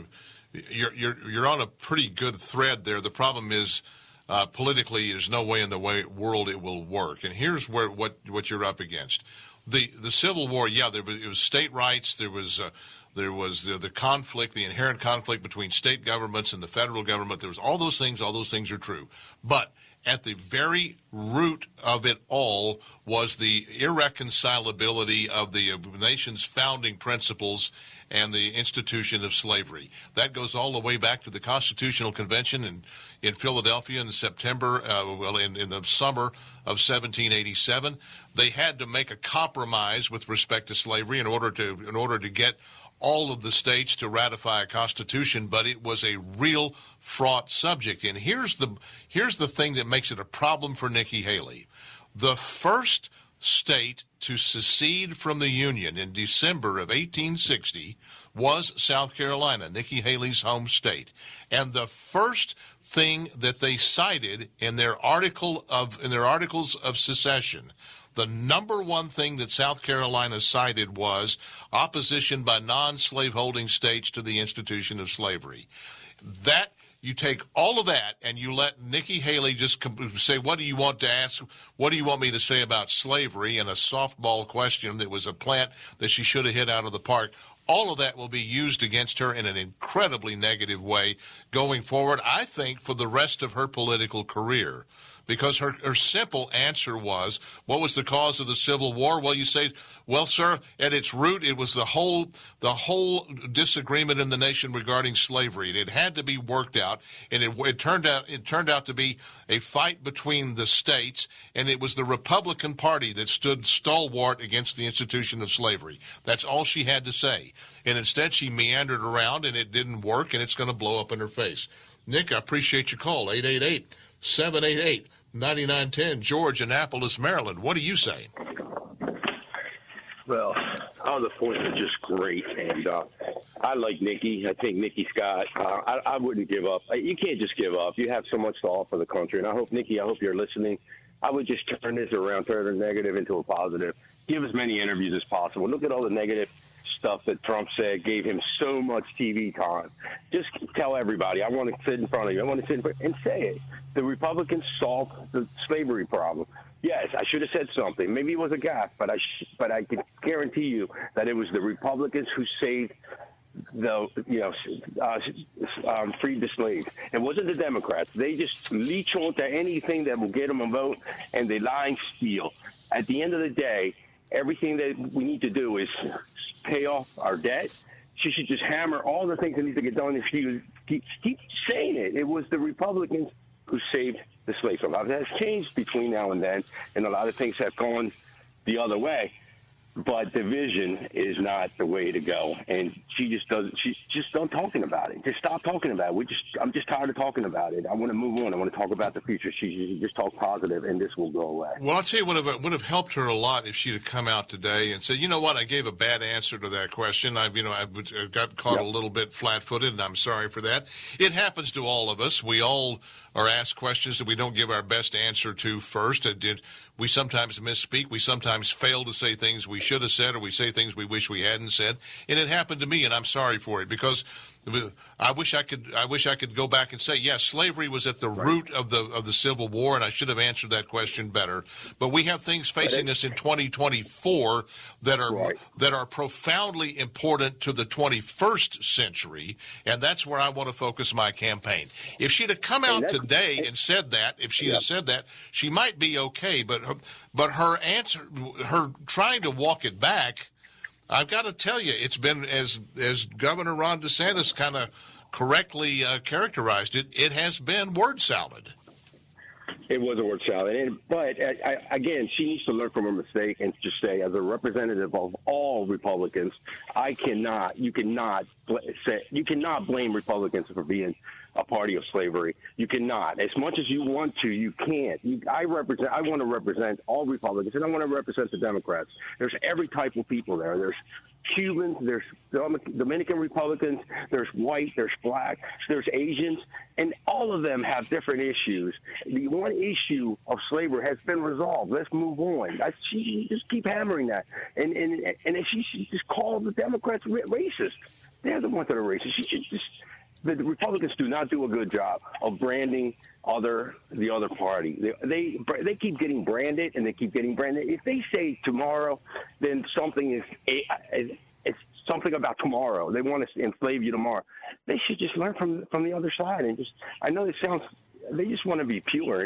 S6: you're on a pretty good thread there. The problem is politically, there's no way in the world it will work. And here's what you're up against. The Civil War, it was state rights. There was the conflict, the inherent conflict between state governments and the federal government. There was all those things. All those things are true. But at the very root of it all was the irreconcilability of the nation's founding principles and the institution of slavery. That goes all the way back to the Constitutional Convention in Philadelphia in September, in the summer of 1787. They had to make a compromise with respect to slavery in order to get all of the states to ratify a constitution, but it was a real fraught subject. And here's the thing that makes it a problem for Nikki Haley. The first state to secede from the Union in December of 1860 was South Carolina, Nikki Haley's home state. And the first thing that they cited in their articles of secession, the number one thing that South Carolina cited was opposition by non-slaveholding states to the institution of slavery. That you take all of that and you let Nikki Haley just say, what do you want to ask? What do you want me to say about slavery? And a softball question that was a plant that she should have hit out of the park. All of that will be used against her in an incredibly negative way going forward, I think, for the rest of her political career. Because her simple answer was, what was the cause of the Civil War? Well, you say, well, sir, at its root, it was the whole disagreement in the nation regarding slavery. It had to be worked out, and it turned out to be a fight between the states, and it was the Republican Party that stood stalwart against the institution of slavery. That's all she had to say. And instead, she meandered around, and it didn't work, and it's going to blow up in her face. Nick, I appreciate your call, 888-788-9910, George, Annapolis, Maryland. What do you say?
S18: Well, all the points are just great, and I like Nikki. I think Nikki Scott. I wouldn't give up. You can't just give up. You have so much to offer the country, and I hope, Nikki, I hope you're listening. I would just turn this around, turn the negative into a positive. Give as many interviews as possible. Look at all the negative stuff that Trump said, gave him so much TV time. Just tell everybody, I want to sit in front of you. I want to sit in front and say it. The Republicans solved the slavery problem. Yes, I should have said something. Maybe it was a gaffe, but I can guarantee you that it was the Republicans who saved freed the slaves. It wasn't the Democrats. They just leech on to anything that will get them a vote, and they lie and steal. At the end of the day, everything that we need to do is pay off our debt. She should just hammer all the things that need to get done. If she would keep saying it, it was the Republicans who saved the slaves. A lot of that has changed between now and then, and a lot of things have gone the other way. But division is not the way to go, and she just doesn't. She's just done talking about it. Just stop talking about it. I'm just tired of talking about it. I want to move on. I want to talk about the future. She just talk positive, and this will go away.
S6: Well, I'll tell you what would have helped her a lot if she'd have come out today and said, you know what, I gave a bad answer to that question. I got caught a little bit flat-footed, and I'm sorry for that. It happens to all of us. We all are asked questions that we don't give our best answer to first. We sometimes misspeak. We sometimes fail to say things we should have said, or we say things we wish we hadn't said. And it happened to me, and I'm sorry for it, because I wish I could go back and say, yes, slavery was at the root of the Civil War, and I should have answered that question better. But we have things facing us in 2024 that are profoundly important to the 21st century, and that's where I want to focus my campaign. If she'd have come out today and said that, she might be okay. But her answer, her trying to walk it back, I've got to tell you, it's been, as Governor Ron DeSantis kind of correctly characterized it, it has been word salad.
S18: It was a word salad. But again, she needs to learn from her mistake and just say, as a representative of all Republicans, you cannot blame Republicans for being a party of slavery. You cannot. As much as you want to, you can't. I want to represent all Republicans, and I want to represent the Democrats. There's every type of people there. There's Cubans, there's Dominican Republicans, there's white, there's black, there's Asians, and all of them have different issues. The one issue of slavery has been resolved. Let's move on. She just keep hammering that. And she just called the Democrats racist. They're the ones that are racist. She should just... The Republicans do not do a good job of branding the other party. They keep getting branded, and they keep getting branded. If they say tomorrow, then something it's something about tomorrow. They want to enslave you tomorrow. They should just learn from the other side and just. I know it sounds. They just want to be pure, and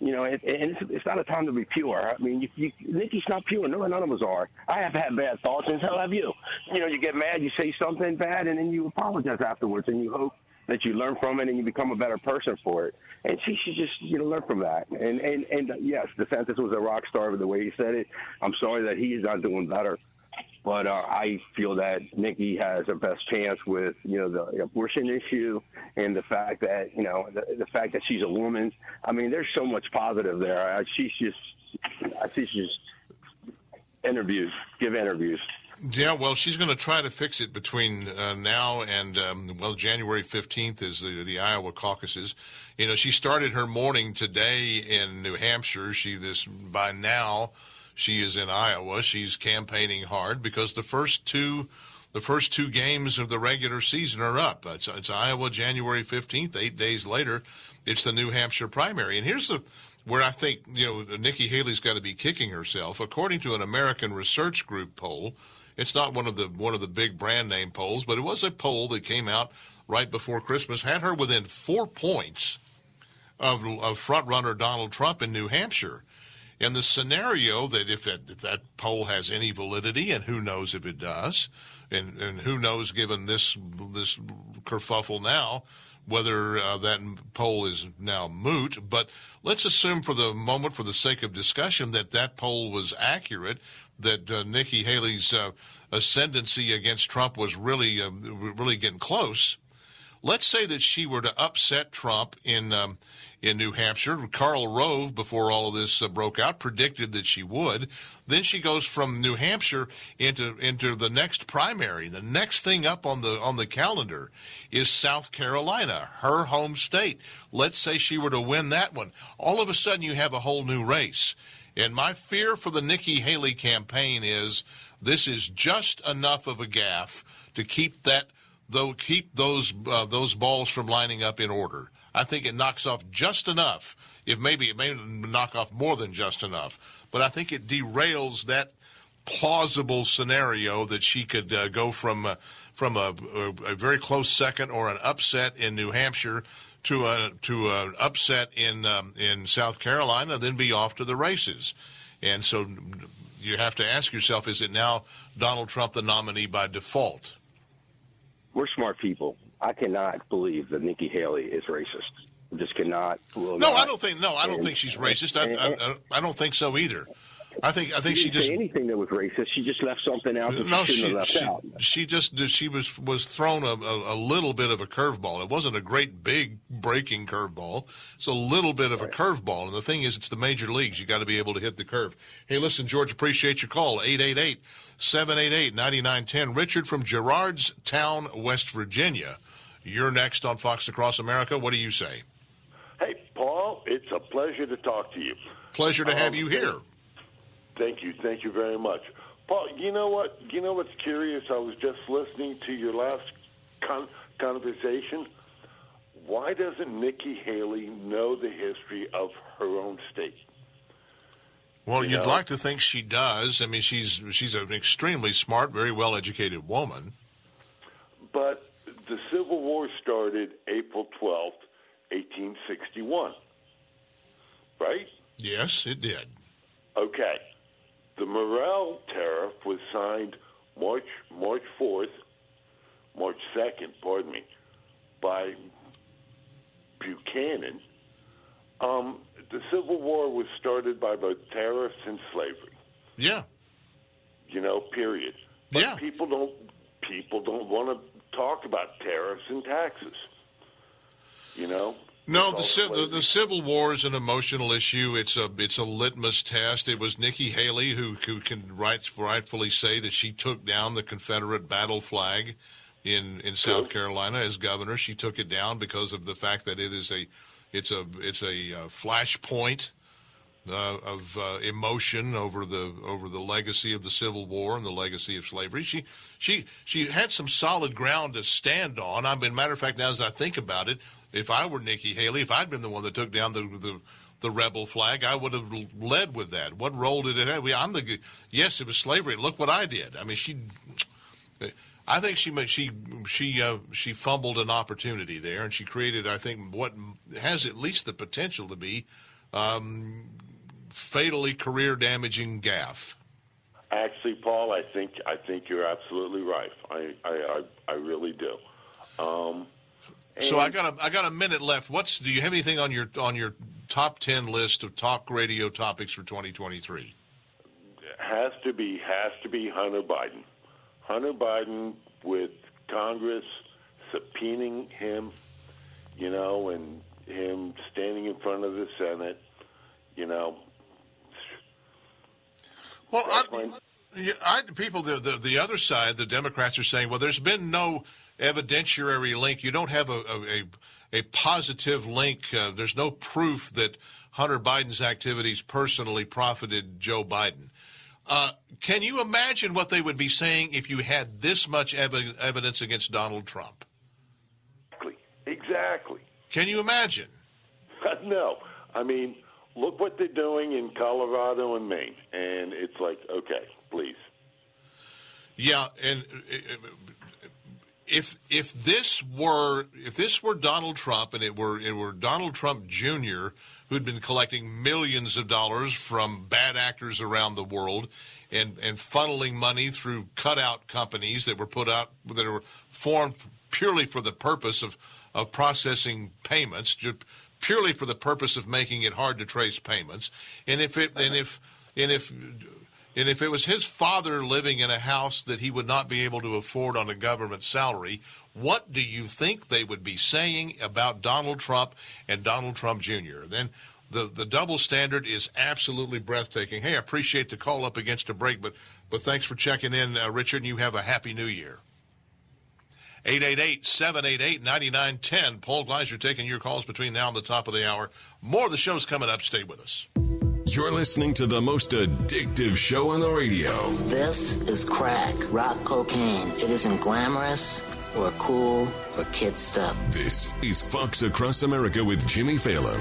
S18: it's not a time to be pure. I mean, Nikki's not pure. No, none of us are. I have had bad thoughts, and so have you. You get mad, you say something bad, and then you apologize afterwards, and you hope that you learn from it and you become a better person for it. And she should just learn from that. And yes, DeSantis was a rock star with the way he said it. I'm sorry that he is not doing better. But I feel that Nikki has the best chance with, the abortion issue and the fact that, the fact that she's a woman. I mean, there's so much positive there. She's just interviews. Give interviews.
S6: Yeah, well, she's going to try to fix it between now and, January 15th is the Iowa caucuses. You know, she started her morning today in New Hampshire. By now, she is in Iowa. She's campaigning hard because the first two games of the regular season are up. It's Iowa, January 15th. 8 days later, it's the New Hampshire primary. And here's where I think, Nikki Haley's got to be kicking herself. According to an American Research Group poll, it's not one of the big brand name polls, but it was a poll that came out right before Christmas, had her within 4 points of front-runner Donald Trump in New Hampshire. And the scenario that if that poll has any validity, and who knows if it does, and who knows, given this kerfuffle now, whether that poll is now moot. But let's assume for the moment, for the sake of discussion, that poll was accurate, that Nikki Haley's ascendancy against Trump was really getting close. Let's say that she were to upset Trump in New Hampshire. Karl Rove, before all of this broke out, predicted that she would. Then she goes from New Hampshire into the next primary. The next thing up on the calendar is South Carolina, her home state. Let's say she were to win that one. All of a sudden, you have a whole new race. And my fear for the Nikki Haley campaign is this is just enough of a gaffe to keep those balls from lining up in order. I think it knocks off just enough. It may knock off more than just enough, but I think it derails that plausible scenario that she could go from a very close second or an upset in New Hampshire to an upset in South Carolina, then be off to the races. And so you have to ask yourself, is it now Donald Trump the nominee by default?
S18: We're smart people. I cannot believe that Nikki Haley is racist. I just cannot.
S6: I don't think she's racist. I don't think so either. I think she just
S18: say anything that was racist. She just left something out that she shouldn't have left out.
S6: She was thrown a little bit of a curveball. It wasn't a great big breaking curveball. It's a little bit of a curveball. And the thing is, it's the major leagues. You got to be able to hit the curve. Hey, listen, George, appreciate your call. 888-788-9910. Richard from Gerardstown, West Virginia. You're next on Fox Across America. What do you say?
S19: Hey, Paul, it's a pleasure to talk to you.
S6: Pleasure to have you here.
S19: Thank you very much. Paul, you know what? You know what's curious? I was just listening to your last conversation. Why doesn't Nikki Haley know the history of her own state?
S6: Well, you'd like to think she does. I mean, she's an extremely smart, very well-educated woman.
S19: But the Civil War started April 12th, 1861, right?
S6: Yes, it did.
S19: Okay. The Morrill Tariff was signed March 2nd, by Buchanan. The Civil War was started by both tariffs and slavery.
S6: Yeah.
S19: Period. But
S6: yeah.
S19: People don't want to talk about tariffs and taxes.
S6: No, the Civil War is an emotional issue. It's a litmus test. It was Nikki Haley who can rightfully say that she took down the Confederate battle flag in South Carolina as governor. She took it down because of the fact that it's a flashpoint of emotion over the legacy of the Civil War and the legacy of slavery. She had some solid ground to stand on. I mean, matter of fact, now as I think about it, if I were Nikki Haley, if I'd been the one that took down the rebel flag, I would have led with that. What role did it have? Yes, it was slavery. Look what I did. I mean, I think she fumbled an opportunity there, and she created, I think, what has at least the potential to be fatally career-damaging gaffe.
S19: Actually, Paul, I think you're absolutely right. I really do.
S6: So I got a minute left. Do you have anything on your top 10 list of talk radio topics for 2023?
S19: Has to be Hunter Biden. Hunter Biden with Congress subpoenaing him, and him standing in front of the Senate,
S6: Well, People, the other side, the Democrats are saying, well, there's been no evidentiary link. You don't have a positive link. There's no proof that Hunter Biden's activities personally profited Joe Biden. Can you imagine what they would be saying if you had this much evidence against Donald Trump?
S19: Exactly.
S6: Can you imagine?
S19: No. I mean, look what they're doing in Colorado and Maine, and it's like, okay, please.
S6: Yeah, and if this were Donald Trump, and it were Donald Trump Jr. who'd been collecting millions of dollars from bad actors around the world and funneling money through cutout companies that were formed purely for the purpose of processing payments, purely for the purpose of making it hard to trace payments, and if it was his father living in a house that he would not be able to afford on a government salary, what do you think they would be saying about Donald Trump and Donald Trump Jr.? Then the double standard is absolutely breathtaking. Hey, I appreciate the call up against a break, but thanks for checking in, Richard, and you have a happy new year. 888-788-9910. Paul Gleiser taking your calls between now and the top of the hour. More of the show's coming up. Stay with us.
S5: You're listening to the most addictive show on the radio.
S20: This is crack, rock cocaine. It isn't glamorous or cool or kid stuff.
S5: This is Fox Across America with Jimmy Fallon.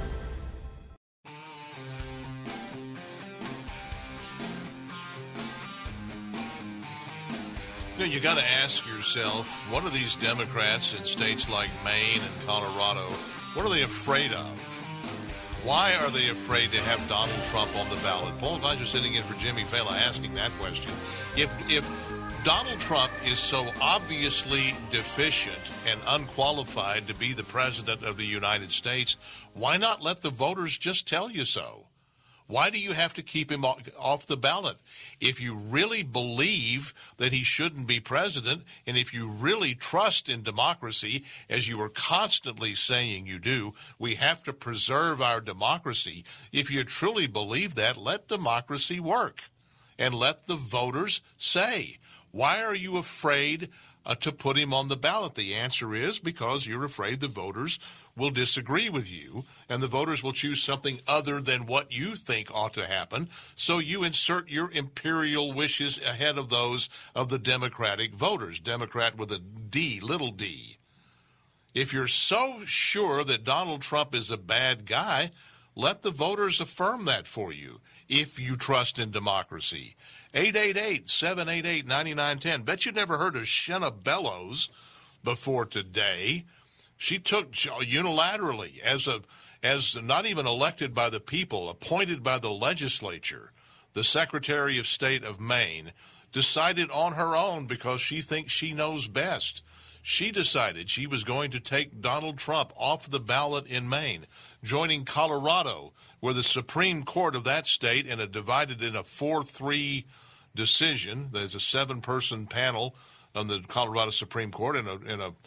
S6: You got to ask yourself, what are these Democrats in states like Maine and Colorado, what are they afraid of? Why are they afraid to have Donald Trump on the ballot? Paul Gleiser sitting in for Jimmy Fallon asking that question. If Donald Trump is so obviously deficient and unqualified to be the president of the United States, why not let the voters just tell you so? Why do you have to keep him off the ballot? If you really believe that he shouldn't be president, and if you really trust in democracy, as you are constantly saying you do, we have to preserve our democracy. If you truly believe that, let democracy work and let the voters say. Why are you afraid to put him on the ballot? The answer is because you're afraid the voters will disagree with you, and the voters will choose something other than what you think ought to happen, so you insert your imperial wishes ahead of those of the Democratic voters, Democrat with a D, little d. If you're so sure that Donald Trump is a bad guy, let the voters affirm that for you, if you trust in democracy. 888-788-9910. Bet you never heard of Shenna Bellows before today. She took unilaterally, as not even elected by the people, appointed by the legislature, the Secretary of State of Maine, decided on her own because she thinks she knows best. She decided she was going to take Donald Trump off the ballot in Maine, joining Colorado, where the Supreme Court of that state, divided in a 4-3 decision. There's a 7-person panel on the Colorado Supreme Court in a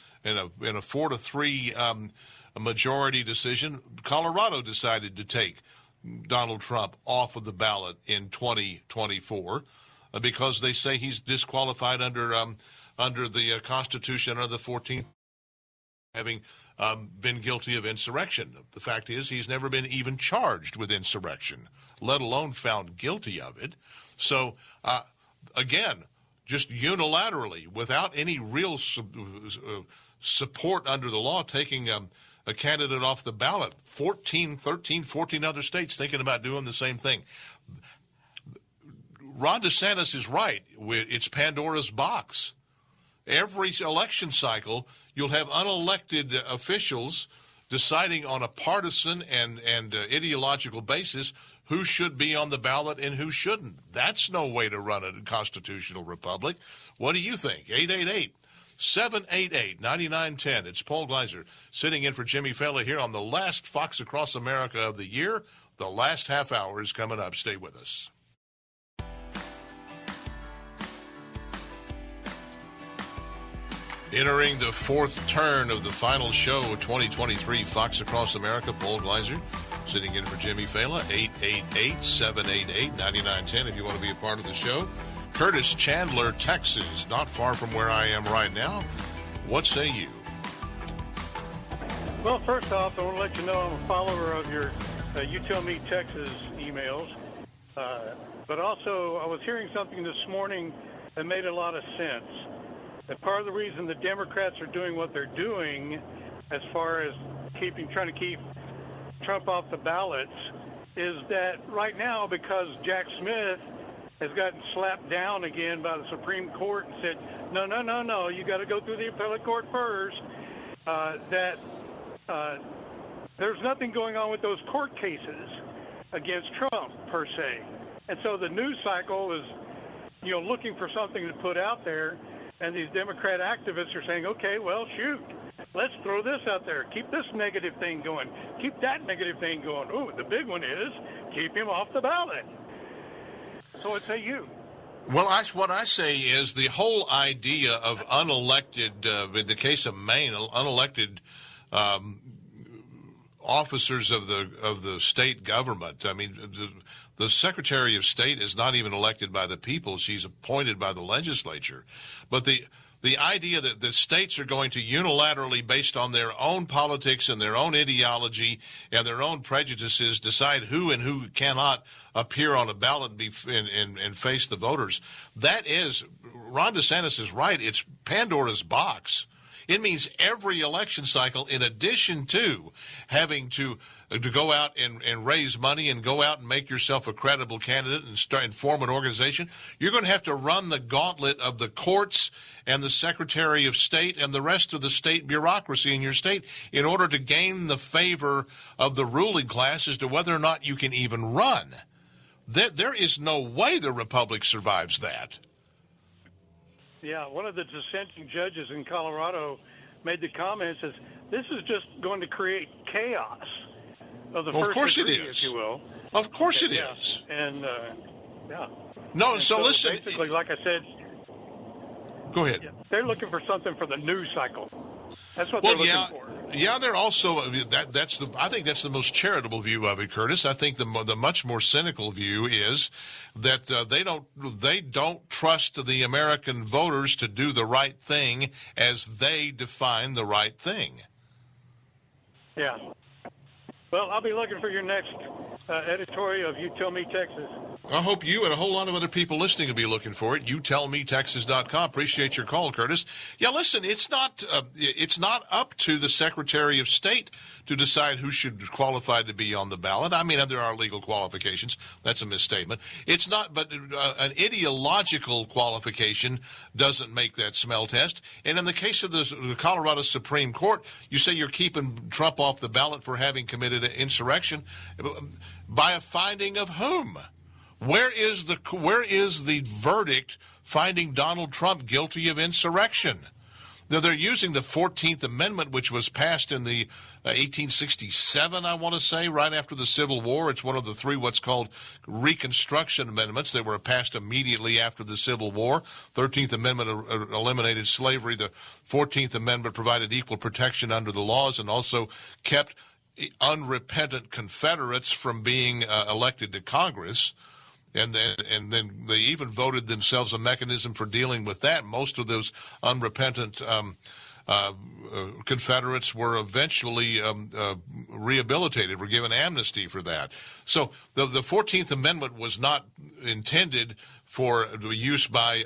S6: 4-3 majority decision. Colorado decided to take Donald Trump off of the ballot in 2024 because they say he's disqualified under the Constitution, under the 14th, having been guilty of insurrection. The fact is he's never been even charged with insurrection, let alone found guilty of it. So, again, just unilaterally, without any real support under the law, taking a candidate off the ballot, 14 other states thinking about doing the same thing. Ron DeSantis is right. It's Pandora's box. Every election cycle, you'll have unelected officials deciding on a partisan and ideological basis who should be on the ballot and who shouldn't. That's no way to run a constitutional republic. What do you think? 888-788-9910. It's Paul Gleiser sitting in for Jimmy Fallon here on the last Fox Across America of the year. The last half hour is coming up. Stay with us. Entering the fourth turn of the final show of 2023 Fox Across America, Paul Gleiser sitting in for Jimmy Fallon. 888-788-9910 if you want to be a part of the show. Curtis, Chandler, Texas, not far from where I am right now. What say you?
S21: Well, first off, I want to let you know I'm a follower of your You Tell Me Texas emails. But also, I was hearing something this morning that made a lot of sense. That part of the reason the Democrats are doing what they're doing as far as trying to keep Trump off the ballots is that right now, because Jack Smith has gotten slapped down again by the Supreme Court and said, no, you got to go through the appellate court first, there's nothing going on with those court cases against Trump, per se. And so the news cycle is, looking for something to put out there, and these Democrat activists are saying, okay, well, shoot, let's throw this out there. Keep this negative thing going. Keep that negative thing going. Ooh, the big one is keep him off the ballot. So what say you?
S6: Well, what I say is the whole idea of unelected, in the case of Maine, unelected officers of the state government. I mean, the Secretary of State is not even elected by the people. She's appointed by the legislature. But the idea that the states are going to unilaterally, based on their own politics and their own ideology and their own prejudices, decide who and who cannot appear on a ballot and face the voters, that is, Ron DeSantis is right, it's Pandora's box. It means every election cycle, in addition to having to go out and raise money and go out and make yourself a credible candidate and form an organization, you're going to have to run the gauntlet of the courts and the Secretary of State and the rest of the state bureaucracy in your state in order to gain the favor of the ruling class as to whether or not you can even run. There is no way the Republic survives that.
S21: Yeah, one of the dissenting judges in Colorado made the comment, says, this is just going to create chaos of the first degree, if you will.
S6: Of course it is.
S21: And, yeah.
S6: No,
S21: and
S6: so listen.
S21: Basically, like I said.
S6: Go ahead.
S21: Yeah, they're looking for something for the news cycle. That's what they're looking for.
S6: Yeah, they're also I think that's the most charitable view of it, Curtis. I think the much more cynical view is that they don't trust the American voters to do the right thing as they define the right thing.
S21: Yeah. Well, I'll be looking for your next editorial of You Tell Me Texas.
S6: I hope you and a whole lot of other people listening will be looking for it. YouTellMeTexas.com. Appreciate your call, Curtis. Yeah, listen, it's not up to the Secretary of State to decide who should qualify to be on the ballot. I mean, there are legal qualifications. That's a misstatement. It's not, but an ideological qualification doesn't make that smell test. And in the case of the Colorado Supreme Court, you say you're keeping Trump off the ballot for having committed an insurrection. By a finding of whom? Where is the verdict finding Donald Trump guilty of insurrection? They're using the 14th Amendment, which was passed in the 1867, I want to say, right after the Civil War. It's one of the three what's called Reconstruction Amendments. They were passed immediately after the Civil War. 13th Amendment eliminated slavery. The 14th Amendment provided equal protection under the laws and also kept unrepentant Confederates from being elected to Congress. And then they even voted themselves a mechanism for dealing with that. Most of those unrepentant Confederates were eventually rehabilitated, were given amnesty for that. So the 14th Amendment was not intended for use by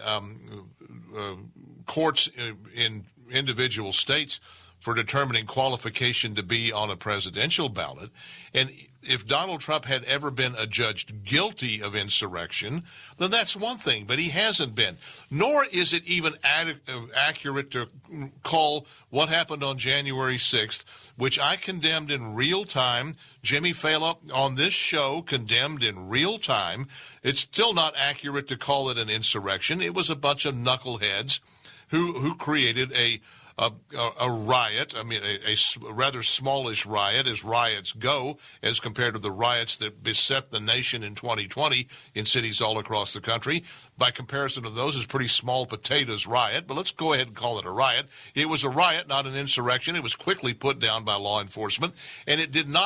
S6: courts in individual states for determining qualification to be on a presidential ballot. And if Donald Trump had ever been adjudged guilty of insurrection, then that's one thing, but he hasn't been. Nor is it even accurate to call what happened on January 6th, which I condemned in real time. Jimmy Fallon on this show condemned in real time. It's still not accurate to call it an insurrection. It was a bunch of knuckleheads who created a riot, I mean, a rather smallish riot, as riots go, as compared to the riots that beset the nation in 2020 in cities all across the country. By comparison to those, it's a pretty small potatoes riot, but let's go ahead and call it a riot. It was a riot, not an insurrection. It was quickly put down by law enforcement, and it did not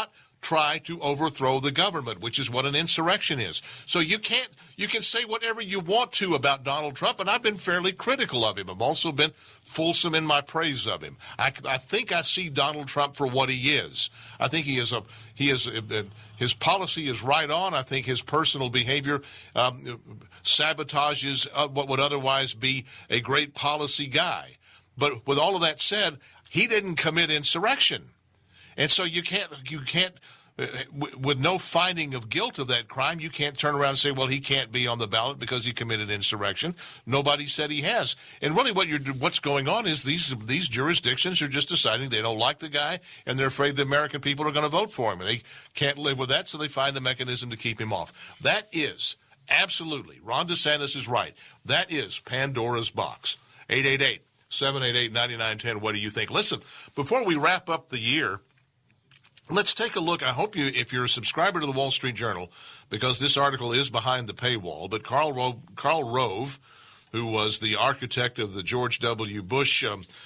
S6: try to overthrow the government, which is what an insurrection is. So you can say whatever you want to about Donald Trump, and I've been fairly critical of him. I've also been fulsome in my praise of him. I think I see Donald Trump for what he is. I think his policy is right on. I think his personal behavior sabotages what would otherwise be a great policy guy. But with all of that said, he didn't commit insurrection. And so you can't, with no finding of guilt of that crime, you can't turn around and say, well, he can't be on the ballot because he committed insurrection. Nobody said he has. And really what's going on is these jurisdictions are just deciding they don't like the guy, and they're afraid the American people are going to vote for him. And they can't live with that, so they find a mechanism to keep him off. That is, absolutely, Ron DeSantis is right. That is Pandora's box. 888-788-9910. What do you think? Listen, before we wrap up the year, let's take a look. I hope if you're a subscriber to the Wall Street Journal, because this article is behind the paywall, but Karl Rove, who was the architect of the George W. Bush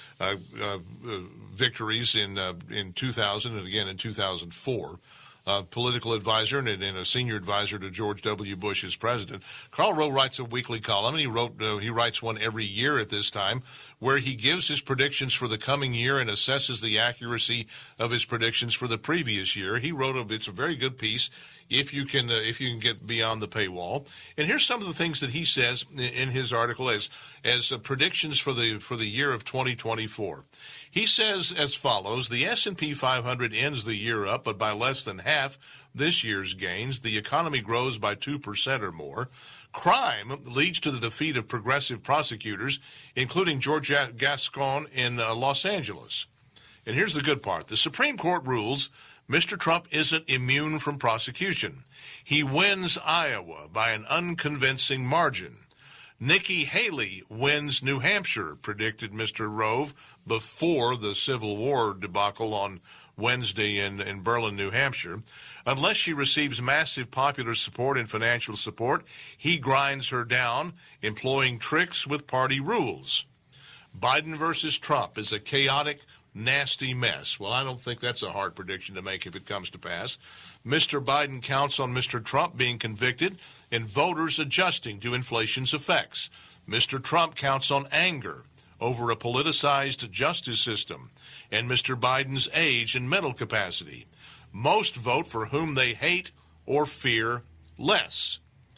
S6: victories in 2000 and again in 2004, political advisor and a senior advisor to George W. Bush as president. Karl Rove writes a weekly column, and he writes one every year at this time, where he gives his predictions for the coming year and assesses the accuracy of his predictions for the previous year. He wrote it's a very good piece if you can get beyond the paywall. And here's some of the things that he says in his article as predictions for the year of 2024. He says as follows: the S&P 500 ends the year up, but by less than half this year's gains. The economy grows by 2% or more. Crime leads to the defeat of progressive prosecutors, including George Gascon in Los Angeles. And here's the good part. The Supreme Court rules Mr. Trump isn't immune from prosecution. He wins Iowa by an unconvincing margin. Nikki Haley wins New Hampshire, predicted Mr. Rove before the Civil War debacle on Wednesday in Berlin, New Hampshire. Unless she receives massive popular support and financial support, he grinds her down, employing tricks with party rules. Biden versus Trump is a chaotic, nasty mess. Well, I don't think that's a hard prediction to make if it comes to pass. Mr. Biden counts on Mr. Trump being convicted and voters adjusting to inflation's effects. Mr. Trump counts on anger over a politicized justice system and Mr. Biden's age and mental capacity. Most vote for whom they hate or fear less.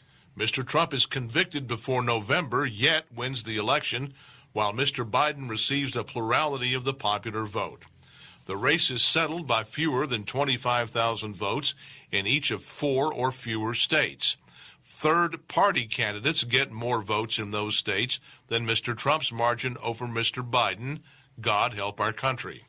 S6: Mr. Trump is convicted before November, yet wins the election, while Mr. Biden receives a plurality of the popular vote. The race is settled by fewer than 25,000 votes in each of 4 or fewer states. Third-party candidates get more votes in those states than Mr. Trump's margin over Mr. Biden. God help our country.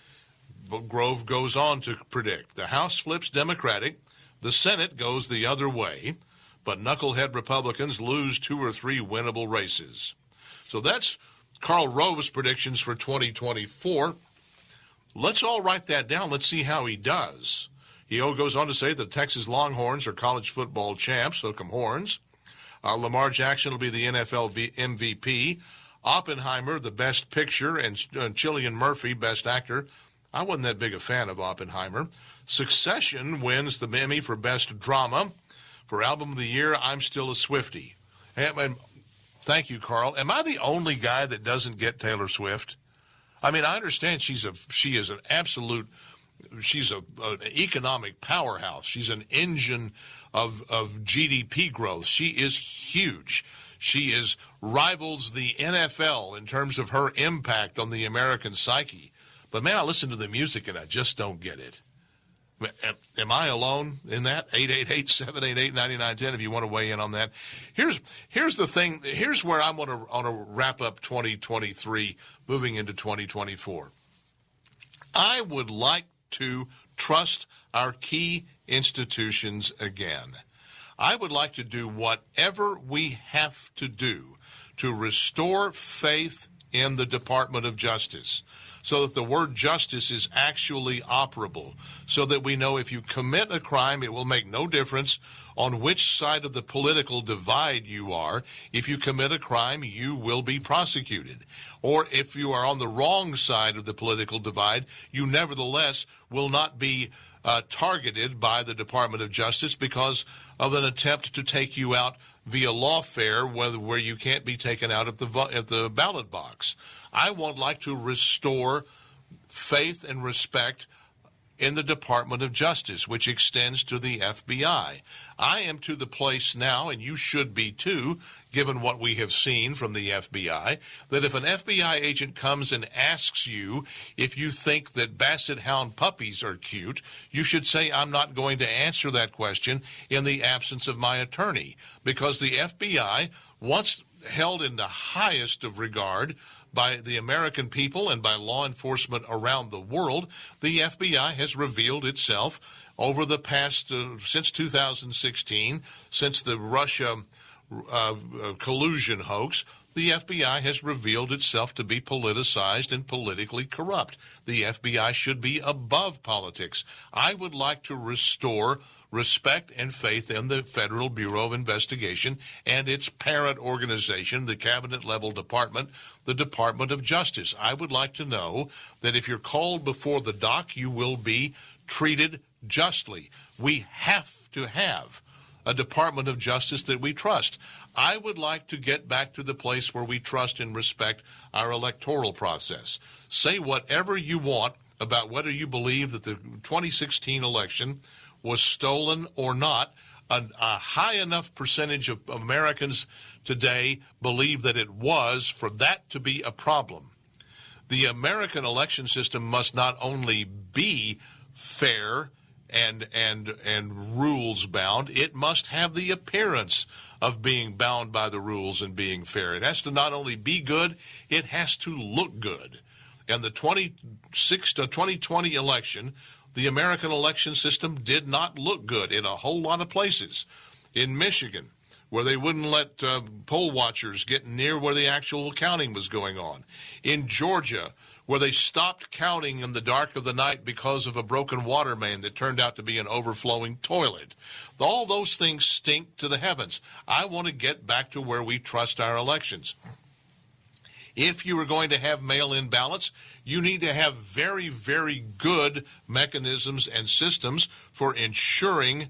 S6: Grove goes on to predict the House flips Democratic, the Senate goes the other way, but knucklehead Republicans lose 2 or 3 winnable races. So that's Karl Rove's predictions for 2024. Let's all write that down. Let's see how he does. He goes on to say the Texas Longhorns are college football champs, hook 'em horns. Lamar Jackson will be the NFL MVP. Oppenheimer, the best picture, and Cillian Murphy, best actor. I wasn't that big a fan of Oppenheimer. Succession wins the Emmy for best drama. For album of the year, I'm Still a Swiftie. And thank you, Carl. Am I the only guy that doesn't get Taylor Swift? I mean, I understand she's an economic powerhouse. She's an engine of GDP growth. She is huge. She rivals the NFL in terms of her impact on the American psyche. But man, I listen to the music and I just don't get it. Am I alone in that? 888-788-9910 if you want to weigh in on that. Here's the thing. Here's where I want to wrap up 2023, moving into 2024. I would like to trust our key institutions again. I would like to do whatever we have to do to restore faith in the Department of Justice, so that the word justice is actually operable, so that we know if you commit a crime, it will make no difference on which side of the political divide you are. If you commit a crime, you will be prosecuted. Or if you are on the wrong side of the political divide, you nevertheless will not be targeted by the Department of Justice because of an attempt to take you out via lawfare, where you can't be taken out at the ballot box. I would like to restore faith and respect in the Department of Justice, which extends to the FBI. I am to the place now, and you should be too, given what we have seen from the FBI, that if an FBI agent comes and asks you if you think that Basset Hound puppies are cute, you should say, I'm not going to answer that question in the absence of my attorney, because the FBI, once held in the highest of regard by the American people and by law enforcement around the world, the FBI has revealed itself over the past, since 2016, since the Russia collusion hoax, the FBI has revealed itself to be politicized and politically corrupt. The FBI should be above politics. I would like to restore respect and faith in the Federal Bureau of Investigation and its parent organization, the cabinet-level department, the Department of Justice. I would like to know that if you're called before the dock, you will be treated justly. We have to have a Department of Justice that we trust. I would like to get back to the place where we trust and respect our electoral process. Say whatever you want about whether you believe that the 2016 election was stolen or not. A high enough percentage of Americans today believe that it was for that to be a problem. The American election system must not only be fair and rules bound, it must have the appearance of being bound by the rules and being fair. It has to not only be good, it has to look good. And the 2020 election, the American election system did not look good in a whole lot of places. In Michigan, where they wouldn't let poll watchers get near where the actual counting was going on. In Georgia, where they stopped counting in the dark of the night because of a broken water main that turned out to be an overflowing toilet. All those things stink to the heavens. I want to get back to where we trust our elections. If you are going to have mail-in ballots, you need to have very, very good mechanisms and systems for ensuring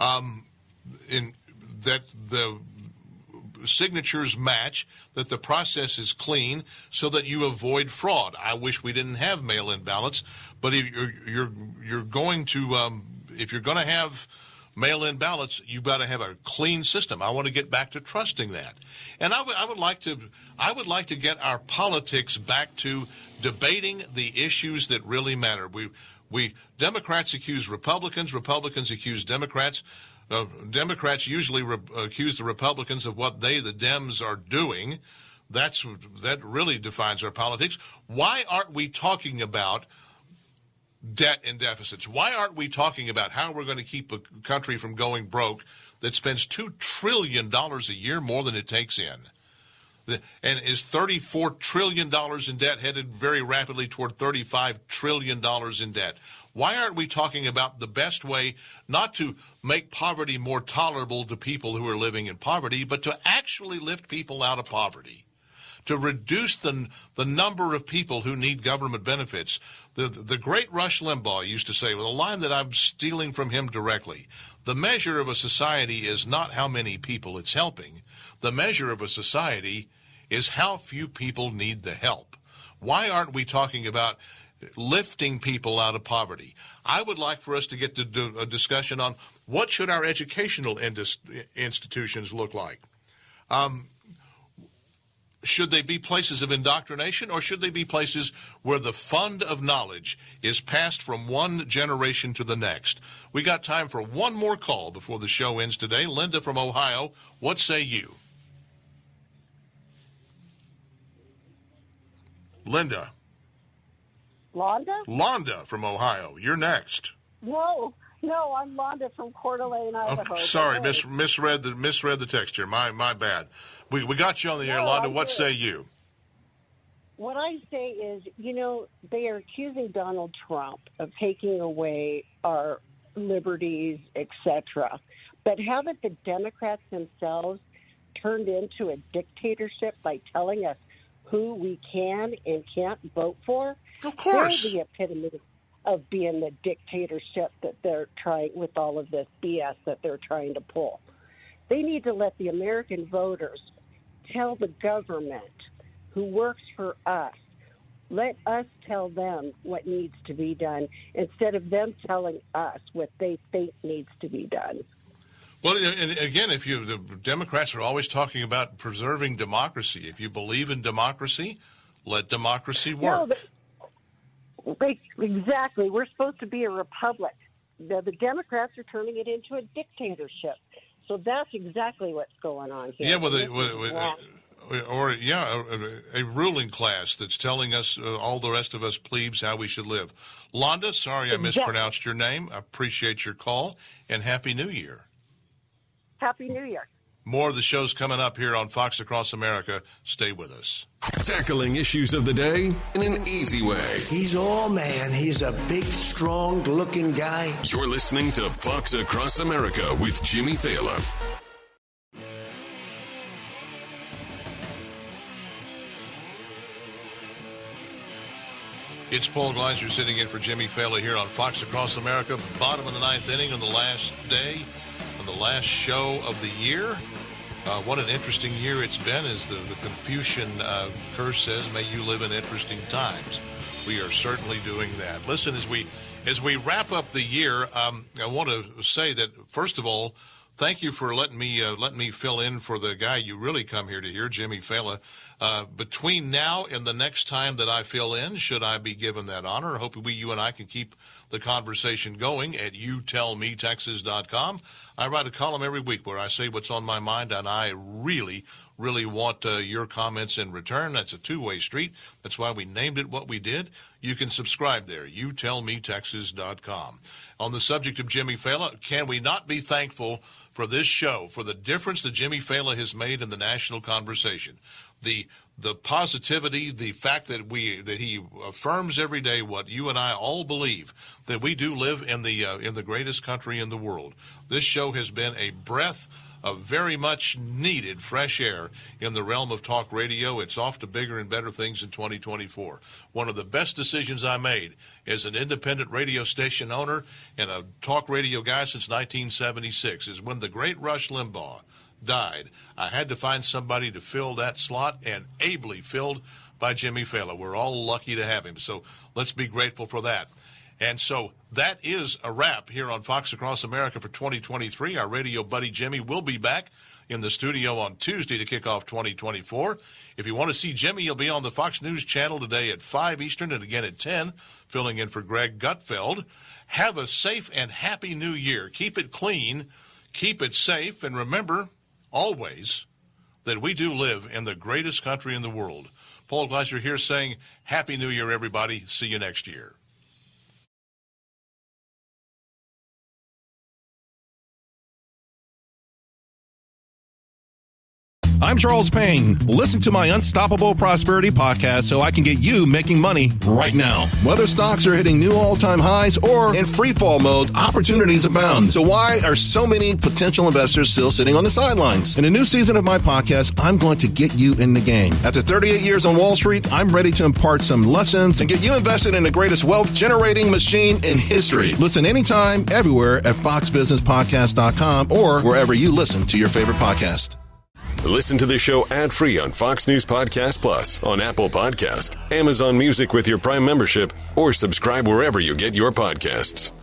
S6: that the signatures match, that the process is clean, so that you avoid fraud. I wish we didn't have mail-in ballots, but if you're going to have mail-in ballots, you've got to have a clean system. I want to get back to trusting that, and I would like to get our politics back to debating the issues that really matter. We Democrats accuse Republicans, Republicans accuse Democrats. Democrats usually accuse the Republicans of what the Dems, are doing. That really defines our politics. Why aren't we talking about debt and deficits? Why aren't we talking about how we're going to keep a country from going broke that spends $2 trillion a year more than it takes in? And is $34 trillion in debt headed very rapidly toward $35 trillion in debt? Why aren't we talking about the best way not to make poverty more tolerable to people who are living in poverty, but to actually lift people out of poverty, to reduce the number of people who need government benefits? The great Rush Limbaugh used to say, with a line that I'm stealing from him directly, the measure of a society is not how many people it's helping. The measure of a society is how few people need the help. Why aren't we talking about lifting people out of poverty? I would like for us to get to do a discussion on what should our educational institutions look like. Should they be places of indoctrination, or should they be places where the fund of knowledge is passed from one generation to the next? We got time for one more call before the show ends today. Linda from Ohio, what say you? Linda.
S3: Londa?
S6: Londa from Ohio. You're next.
S3: No, I'm Londa from Coeur d'Alene, Idaho.
S6: Sorry, misread the text here. My bad. We got you on the air, Londa. What say you?
S3: what I say is, they are accusing Donald Trump of taking away our liberties, etc. But haven't the Democrats themselves turned into a dictatorship by telling us who we can and can't vote for?
S6: Of course.
S3: They're the epitome of being the dictatorship that they're trying with all of this BS that they're trying to pull. They need to let the American voters tell the government who works for us, let us tell them what needs to be done instead of them telling us what they think needs to be done.
S6: Well, and again, the Democrats are always talking about preserving democracy. If you believe in democracy, let democracy work.
S3: Exactly. We're supposed to be a republic. The Democrats are turning it into a dictatorship. So that's exactly what's going on here.
S6: Yeah, a ruling class that's telling us, all the rest of us plebes, how we should live. Londa, sorry I mispronounced your name. I appreciate your call, and Happy New Year.
S3: Happy New Year.
S6: More of the shows coming up here on Fox Across America. Stay with us.
S5: Tackling issues of the day in an easy way.
S11: He's all man. He's a big, strong-looking guy.
S5: You're listening to Fox Across America with Jimmy Failla.
S6: It's Paul Gleiser sitting in for Jimmy Failla here on Fox Across America. Bottom of the ninth inning on the last day, on the last show of the year. What an interesting year it's been, as the Confucian curse says, may you live in interesting times. We are certainly doing that. Listen, as we wrap up the year, I want to say that, first of all, thank you for letting me fill in for the guy you really come here to hear, Jimmy Failla. Between now and the next time that I fill in, should I be given that honor, I hope you and I can keep the conversation going at youtellmetexas.com. I write a column every week where I say what's on my mind, and I really, really want your comments in return. That's a two-way street. That's why we named it what we did. You can subscribe there, youtellmetexas.com. On the subject of Jimmy Failla, can we not be thankful for this show, for the difference that Jimmy Failla has made in the national conversation? The positivity, the fact that he affirms every day what you and I all believe, that we do live in the greatest country in the world. This show has been a breath of very much needed fresh air in the realm of talk radio. It's off to bigger and better things in 2024. One of the best decisions I made as an independent radio station owner and a talk radio guy since 1976 is when the great Rush Limbaugh died. I had to find somebody to fill that slot, and ably filled by Jimmy Failla. We're all lucky to have him, so let's be grateful for that. And so that is a wrap here on Fox Across America for 2023. Our radio buddy Jimmy will be back in the studio on Tuesday to kick off 2024. If you want to see Jimmy, he'll be on the Fox News channel today at 5 Eastern and again at 10, filling in for Greg Gutfeld. Have a safe and happy new year. Keep it clean, keep it safe, and remember always that we do live in the greatest country in the world. Paul Gleiser here saying Happy New Year, everybody. See you next year.
S4: I'm Charles Payne. Listen to my Unstoppable Prosperity podcast so I can get you making money right now. Whether stocks are hitting new all-time highs or in free fall mode, opportunities abound. So why are so many potential investors still sitting on the sidelines? In a new season of my podcast, I'm going to get you in the game. After 38 years on Wall Street, I'm ready to impart some lessons and get you invested in the greatest wealth-generating machine in history. Listen anytime, everywhere at foxbusinesspodcast.com or wherever you listen to your favorite podcast.
S5: Listen to the show ad-free on Fox News Podcast Plus, on Apple Podcast, Amazon Music with your Prime membership, or subscribe wherever you get your podcasts.